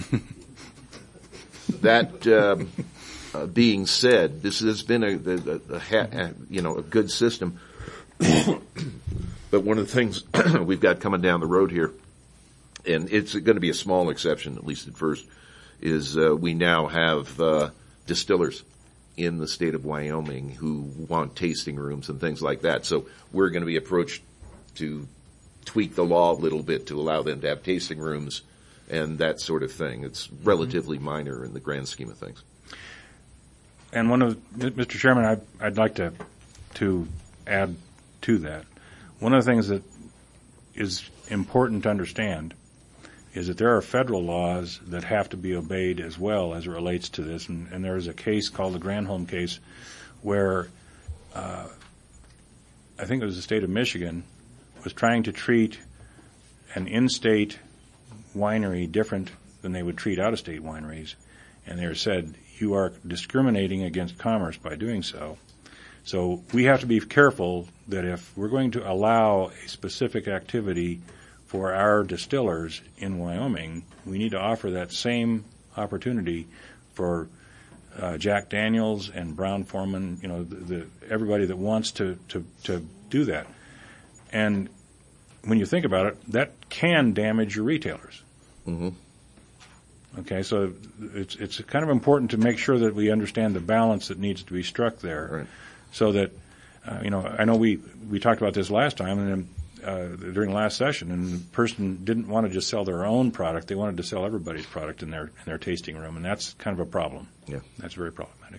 being said, this has been a good system. But one of the things we've got coming down the road here, and it's going to be a small exception, at least at first, is we now have distillers in the state of Wyoming who want tasting rooms and things like that. So we're going to be approached to tweak the law a little bit to allow them to have tasting rooms and that sort of thing. It's relatively minor in the grand scheme of things. And Mr. Chairman, I'd like to add to that. One of the things that is important to understand is that there are federal laws that have to be obeyed as well as it relates to this. And there is a case called the Granholm case where I think it was the state of Michigan was trying to treat an in-state winery different than they would treat out-of-state wineries. And they said, you are discriminating against commerce by doing so. So we have to be careful that if we're going to allow a specific activity for our distillers in Wyoming, we need to offer that same opportunity for Jack Daniels and Brown-Forman, everybody that wants to do that. And when you think about it, that can damage your retailers. Mm-hmm. Okay, so it's kind of important to make sure that we understand the balance that needs to be struck there, right. So that I know we talked about this last time, and then during last session, and the person didn't want to just sell their own product; they wanted to sell everybody's product in their tasting room, and that's kind of a problem. Yeah, that's very problematic.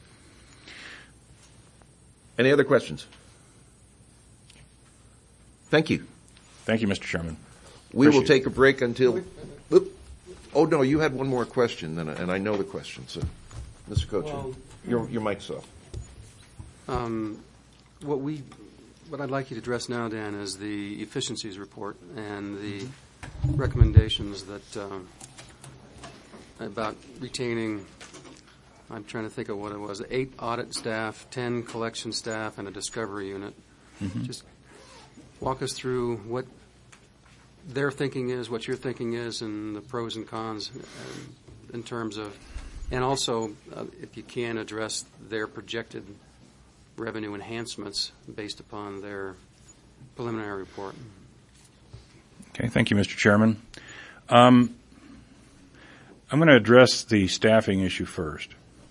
Any other questions? Thank you. Thank you, Mr. Chairman. We will take a break until. Oh no, you had one more question, and I know the question. So, Mr. Kocher, your mic's off. What I'd like you to address now, Dan, is the efficiencies report and the recommendations that about retaining. I'm trying to think of what it was: 8 audit staff, 10 collection staff, and a discovery unit. Mm-hmm. Just walk us through what their thinking is, what your thinking is, and the pros and cons in terms of, and also, if you can, address their projected revenue enhancements based upon their preliminary report. Okay, thank you, Mr. Chairman. I'm going to address the staffing issue first.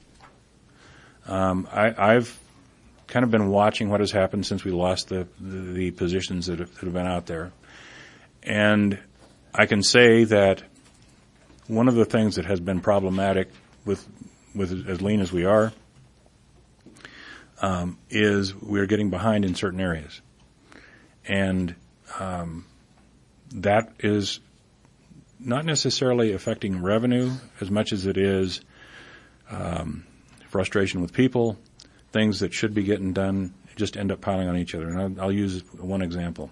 I've kind of been watching what has happened since we lost the positions that have been out there. And I can say that one of the things that has been problematic with as lean as we are is we're getting behind in certain areas. And that is not necessarily affecting revenue as much as it is frustration with people. Things that should be getting done just end up piling on each other. And I'll use one example.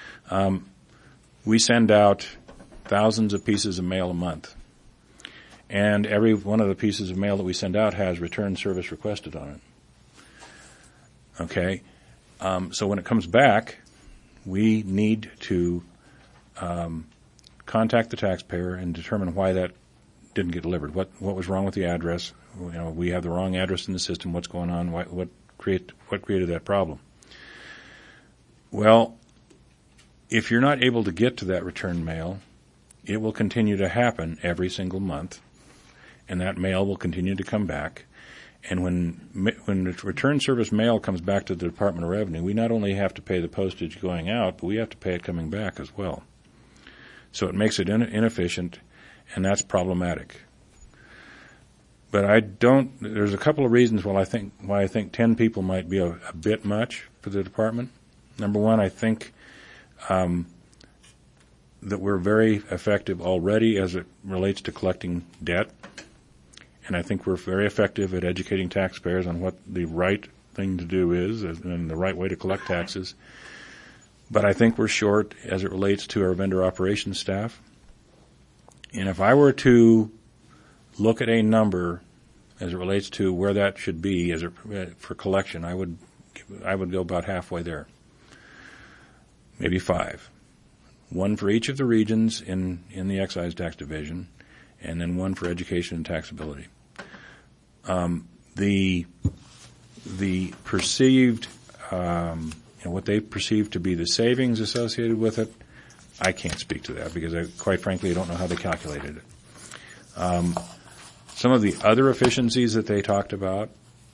We send out thousands of pieces of mail a month. And every one of the pieces of mail that we send out has return service requested on it. Okay? So when it comes back, we need to contact the taxpayer and determine why that didn't get delivered. What was wrong with the address? You know, we have the wrong address in the system. What's going on? What created that problem? Well, if you're not able to get to that return mail, it will continue to happen every single month, and that mail will continue to come back. And when the return service mail comes back to the Department of Revenue, we not only have to pay the postage going out, but we have to pay it coming back as well. So it makes it inefficient, and that's problematic. But there's a couple of reasons why I think 10 people might be a bit much for the department. Number one, I think that we're very effective already as it relates to collecting debt. And I think we're very effective at educating taxpayers on what the right thing to do is and the right way to collect taxes. But I think we're short as it relates to our vendor operations staff. And if I were to look at a number as it relates to where that should be for collection, I would go about halfway there. Maybe 5. One for each of the regions in the excise tax division, and then one for education and taxability. The perceived, what they perceive to be the savings associated with it, I can't speak to that because quite frankly, I don't know how they calculated it. Some of the other efficiencies that they talked about,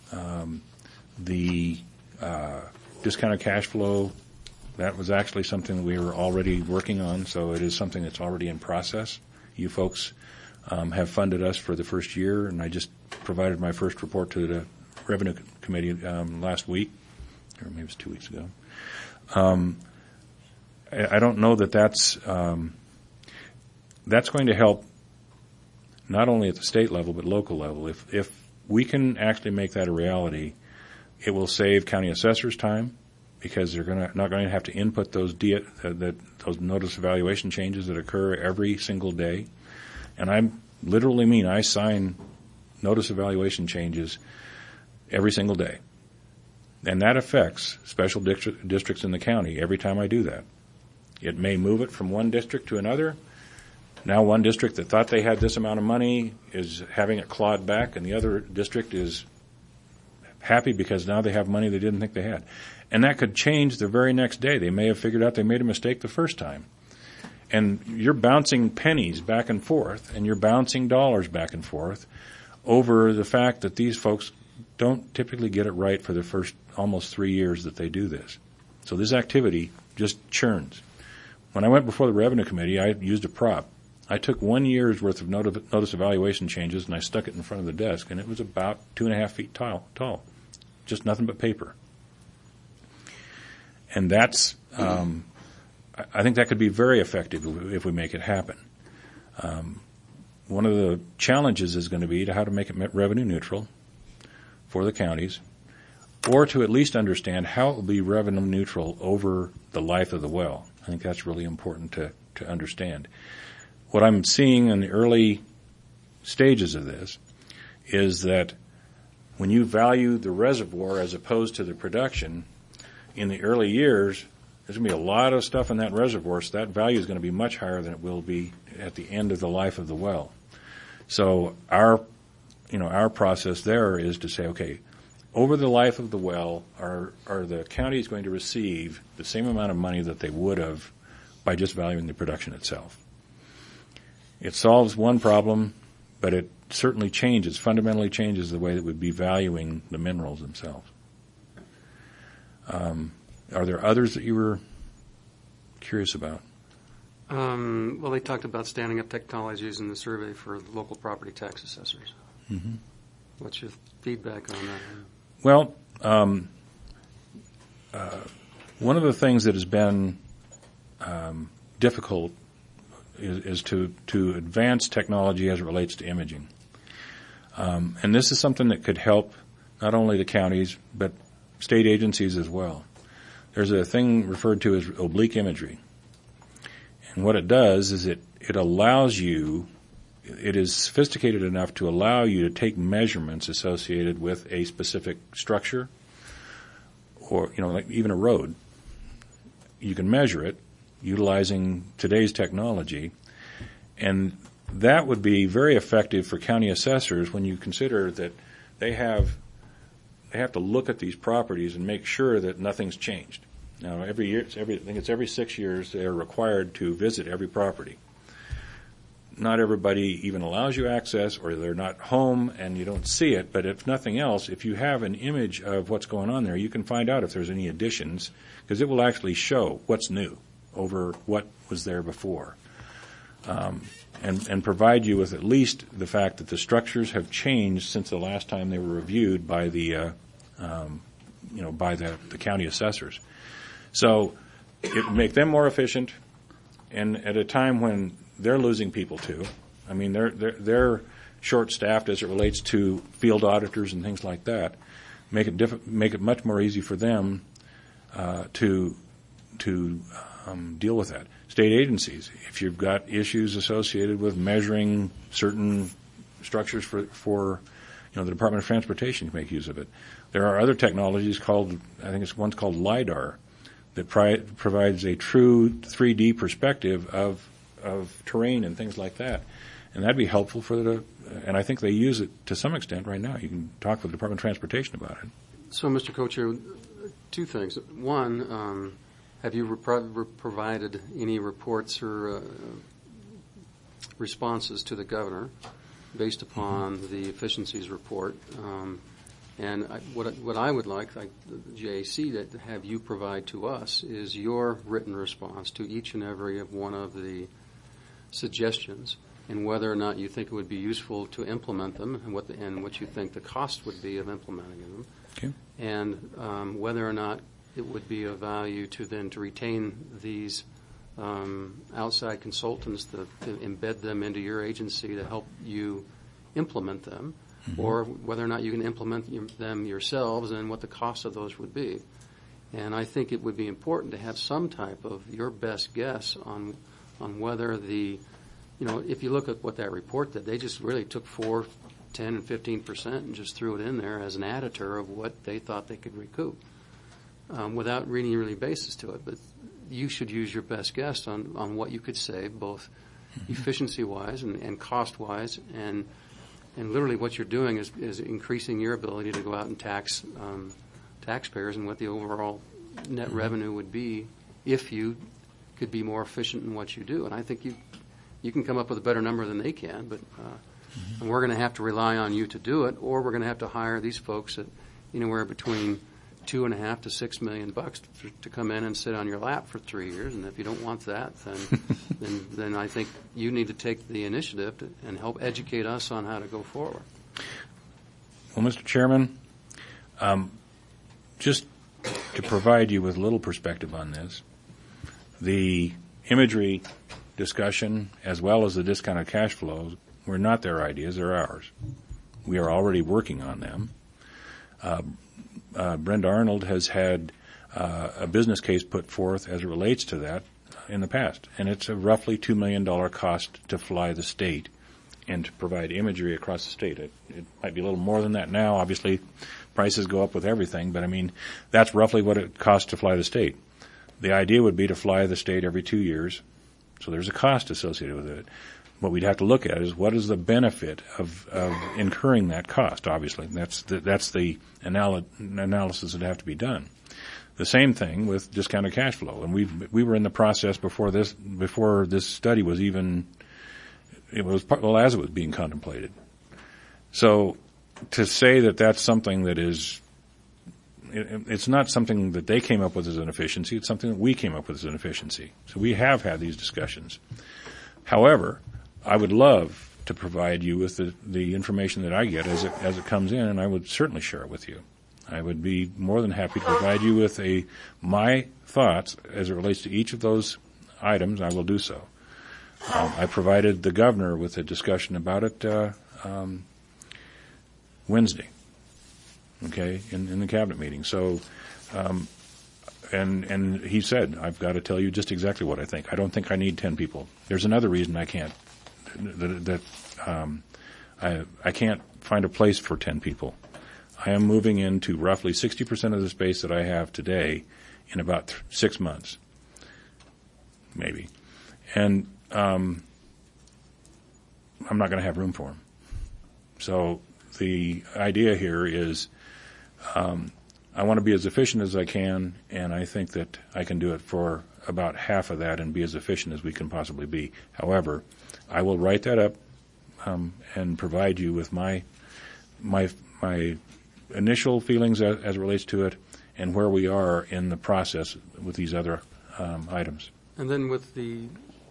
the discounted cash flow, that was actually something we were already working on, so it is something that's already in process. You folks have funded us for the first year, and I just provided my first report to the Revenue Committee last week, or maybe it was 2 weeks ago. I don't know that's going to help not only at the state level but local level. If we can actually make that a reality, it will save county assessors time because they're not going to have to input those notice evaluation changes that occur every single day. And I literally mean I sign notice evaluation changes every single day. And that affects special districts in the county every time I do that. It may move it from one district to another. Now one district that thought they had this amount of money is having it clawed back, and the other district is happy because now they have money they didn't think they had. And that could change the very next day. They may have figured out they made a mistake the first time. And you're bouncing pennies back and forth, and you're bouncing dollars back and forth over the fact that these folks don't typically get it right for the first almost 3 years that they do this. So this activity just churns. When I went before the Revenue Committee, I used a prop. I took 1 year's worth of notice evaluation changes, and I stuck it in front of the desk, and it was about 2.5 feet tall. Just nothing but paper. And that's, I think that could be very effective if we make it happen. One of the challenges is going to be how to make it revenue neutral for the counties, or to at least understand how it will be revenue neutral over the life of the well. I think that's really important to understand. What I'm seeing in the early stages of this is that when you value the reservoir as opposed to the production, in the early years, there's going to be a lot of stuff in that reservoir, so that value is going to be much higher than it will be at the end of the life of the well. So our process there is to say, okay, over the life of the well, are the counties going to receive the same amount of money that they would have by just valuing the production itself? it solves one problem, but it certainly fundamentally changes the way that we'd be valuing the minerals themselves. Are there others that you were curious about? Well, they talked about standing up technologies in the survey for local property tax assessors. Mm-hmm. What's your feedback on that? Well, one of the things that has been difficult is to advance technology as it relates to imaging. And this is something that could help not only the counties, but state agencies as well. There's a thing referred to as oblique imagery. And what it does is it allows you, it is sophisticated enough to allow you to take measurements associated with a specific structure or, like even a road. You can measure it utilizing today's technology, and that would be very effective for county assessors when you consider that they have to look at these properties and make sure that nothing's changed. Now, every year, I think it's every 6 years, they are required to visit every property. Not everybody even allows you access, or they're not home and you don't see it, but if nothing else, if you have an image of what's going on there, you can find out if there's any additions, because it will actually show what's new over what was there before. And provide you with at least the fact that the structures have changed since the last time they were reviewed by the county assessors. So it would make them more efficient, and at a time when they're losing people too. I mean, they're short-staffed as it relates to field auditors and things like that. Make it much more easy for them to deal with that. State agencies, if you've got issues associated with measuring certain structures for the Department of Transportation, can make use of it. There are other technologies one's called LIDAR, that provides a true 3D perspective of terrain and things like that. And that'd be helpful and I think they use it to some extent right now. You can talk with the Department of Transportation about it. So, Mr. Co-Chair, two things. One, have you provided any reports or responses to the governor based upon the efficiencies report? And what I would like the JAC to have you provide to us is your written response to each and every one of the suggestions, and whether or not you think it would be useful to implement them, and what you think the cost would be of implementing them, okay. And whether or not it would be of value to retain these outside consultants to embed them into your agency to help you implement them. Mm-hmm. Or whether or not you can implement them yourselves and what the cost of those would be. And I think it would be important to have some type of your best guess on whether if you look at what that report did, they just really took 4, 10, and 15% and just threw it in there as an additor of what they thought they could recoup without really basis to it. But you should use your best guess on what you could save, both efficiency-wise and cost-wise, and literally what you're doing is increasing your ability to go out and tax taxpayers, and what the overall net revenue would be if you could be more efficient in what you do. And I think you can come up with a better number than they can, but and we're going to have to rely on you to do it, or we're going to have to hire these folks at anywhere between $2.5 to $6 million to come in and sit on your lap for 3 years. And if you don't want that, then I think you need to take the initiative and help educate us on how to go forward. Well, Mr. Chairman, just to provide you with a little perspective on this, the imagery discussion as well as the discounted cash flows were not their ideas, they're ours. We are already working on them. Brenda Arnold has had a business case put forth as it relates to that in the past, and it's a roughly $2 million cost to fly the state and to provide imagery across the state. It might be a little more than that now. Obviously, prices go up with everything, but I mean, that's roughly what it costs to fly the state. The idea would be to fly the state every 2 years, so there's a cost associated with it. What we'd have to look at is what is the benefit of incurring that cost, obviously. That's the analysis that have to be done. The same thing with discounted cash flow. And we were in the process before this study was even as it was being contemplated. So to say that that's something that is, it's not something that they came up with as an efficiency, it's something that we came up with as an efficiency. So we have had these discussions. However, I would love to provide you with the information that I get as it comes in, and I would certainly share it with you. I would be more than happy to provide you with my thoughts as it relates to each of those items. I will do so. I provided the governor with a discussion about it Wednesday, okay, in the cabinet meeting. So, and he said, I've got to tell you just exactly what I think. I don't think I need 10 people. There's another reason I can't. I can't find a place for 10 people. I am moving into roughly 60% of the space that I have today in about 6 months, maybe, and I'm not going to have room for them. So the idea here is I want to be as efficient as I can, and I think that I can do it for about half of that and be as efficient as we can possibly be. However, I will write that up and provide you with my initial feelings as it relates to it and where we are in the process with these other items. And then with the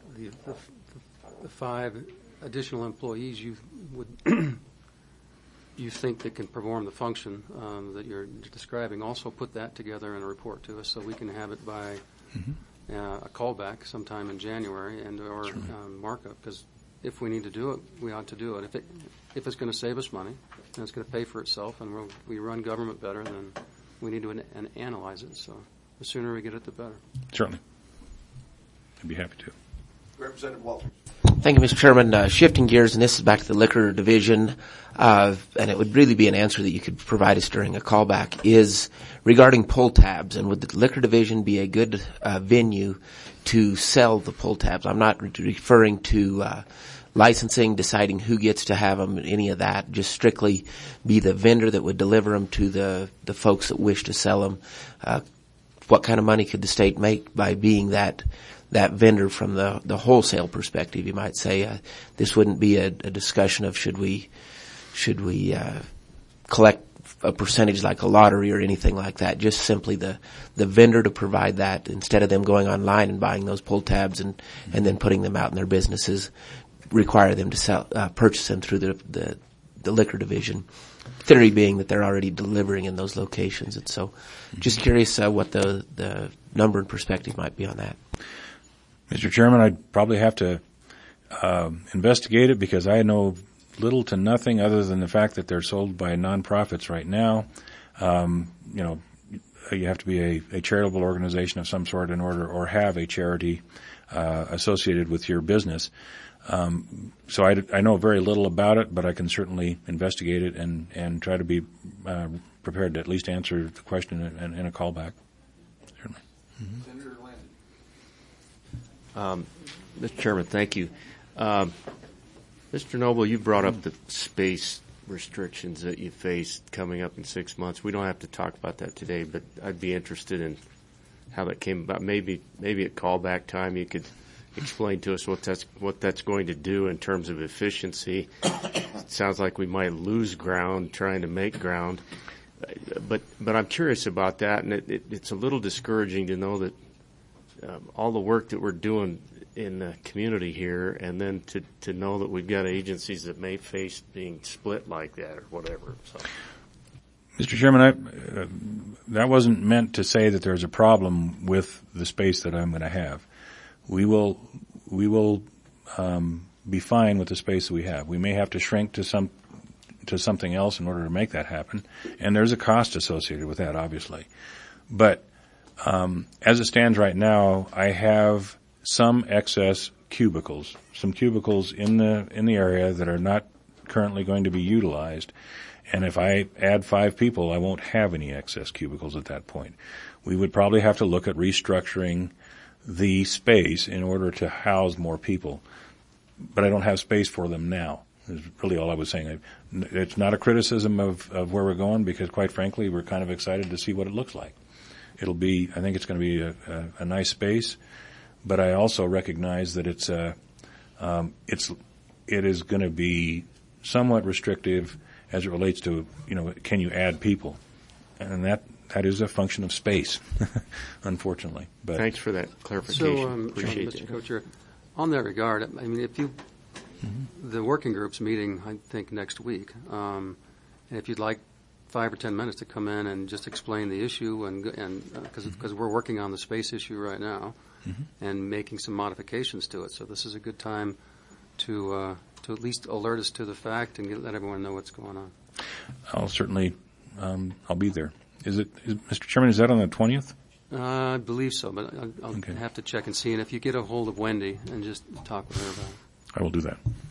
5 additional employees you would you think that can perform the function that you're describing, also put that together in a report to us so we can have it by a callback sometime in January and or markup, because if we need to do it, we ought to do it. If it's going to save us money and it's going to pay for itself and we run government better, then we need to analyze it. So the sooner we get it, the better. Certainly. I'd be happy to. Representative Walters. Thank you, Mr. Chairman. Shifting gears, and this is back to the Liquor Division, and it would really be an answer that you could provide us during a callback, is regarding pull tabs, and would the Liquor Division be a good venue to sell the pull tabs? I'm not referring to licensing, deciding who gets to have them, any of that, just strictly be the vendor that would deliver them to the folks that wish to sell them. What kind of money could the state make by being that vendor from the wholesale perspective, you might say? This wouldn't be a discussion of should we collect a percentage like a lottery or anything like that. Just simply the vendor to provide that, instead of them going online and buying those pull tabs and then putting them out in their businesses, require them to purchase them through the Liquor Division. Theory being that they're already delivering in those locations. And so just curious what the number and perspective might be on that. Mr. Chairman, I'd probably have to investigate it because I know little to nothing other than the fact that they're sold by nonprofits right now. You have to be a charitable organization of some sort in order, or have a charity associated with your business. So I know very little about it, but I can certainly investigate it and try to be prepared to at least answer the question in a callback. Certainly. Senator Landon. Mr. Chairman, thank you. Mr. Noble, you brought up the space restrictions that you face coming up in 6 months. We don't have to talk about that today, but I'd be interested in how that came about. Maybe at callback time you could explain to us what that's going to do in terms of efficiency. It sounds like we might lose ground trying to make ground, but I'm curious about that, and it's a little discouraging to know that all the work that we're doing in the community here, and then to know that we've got agencies that may face being split like that or whatever. So. Mr. Chairman, that wasn't meant to say that there's a problem with the space that I'm going to have. We will be fine with the space that we have. We may have to shrink to something else in order to make that happen, and there's a cost associated with that, obviously. But as it stands right now, I have some excess cubicles, in the area that are not currently going to be utilized. And if I add 5 people, I won't have any excess cubicles at that point. We would probably have to look at restructuring the space in order to house more people. But I don't have space for them now, is really all I was saying. It's not a criticism of where we're going, because quite frankly, we're kind of excited to see what it looks like. I think it's going to be a nice space, but I also recognize that it's it is going to be somewhat restrictive as it relates to, can you add people? And that is a function of space, unfortunately. But thanks for that clarification. So, Appreciate Mr. it. Co-Chair, on that regard, I mean, if you, the working group's meeting, I think, next week, and if you'd like 5 or 10 minutes to come in and just explain the issue, and because we're working on the space issue right now, and making some modifications to it, so this is a good time to at least alert us to the fact and let everyone know what's going on. I'll certainly, I'll be there. Mr. Chairman, is that on the 20th? I believe so, but I'll have to check and see. And if you get a hold of Wendy and just talk with her about it. I will do that.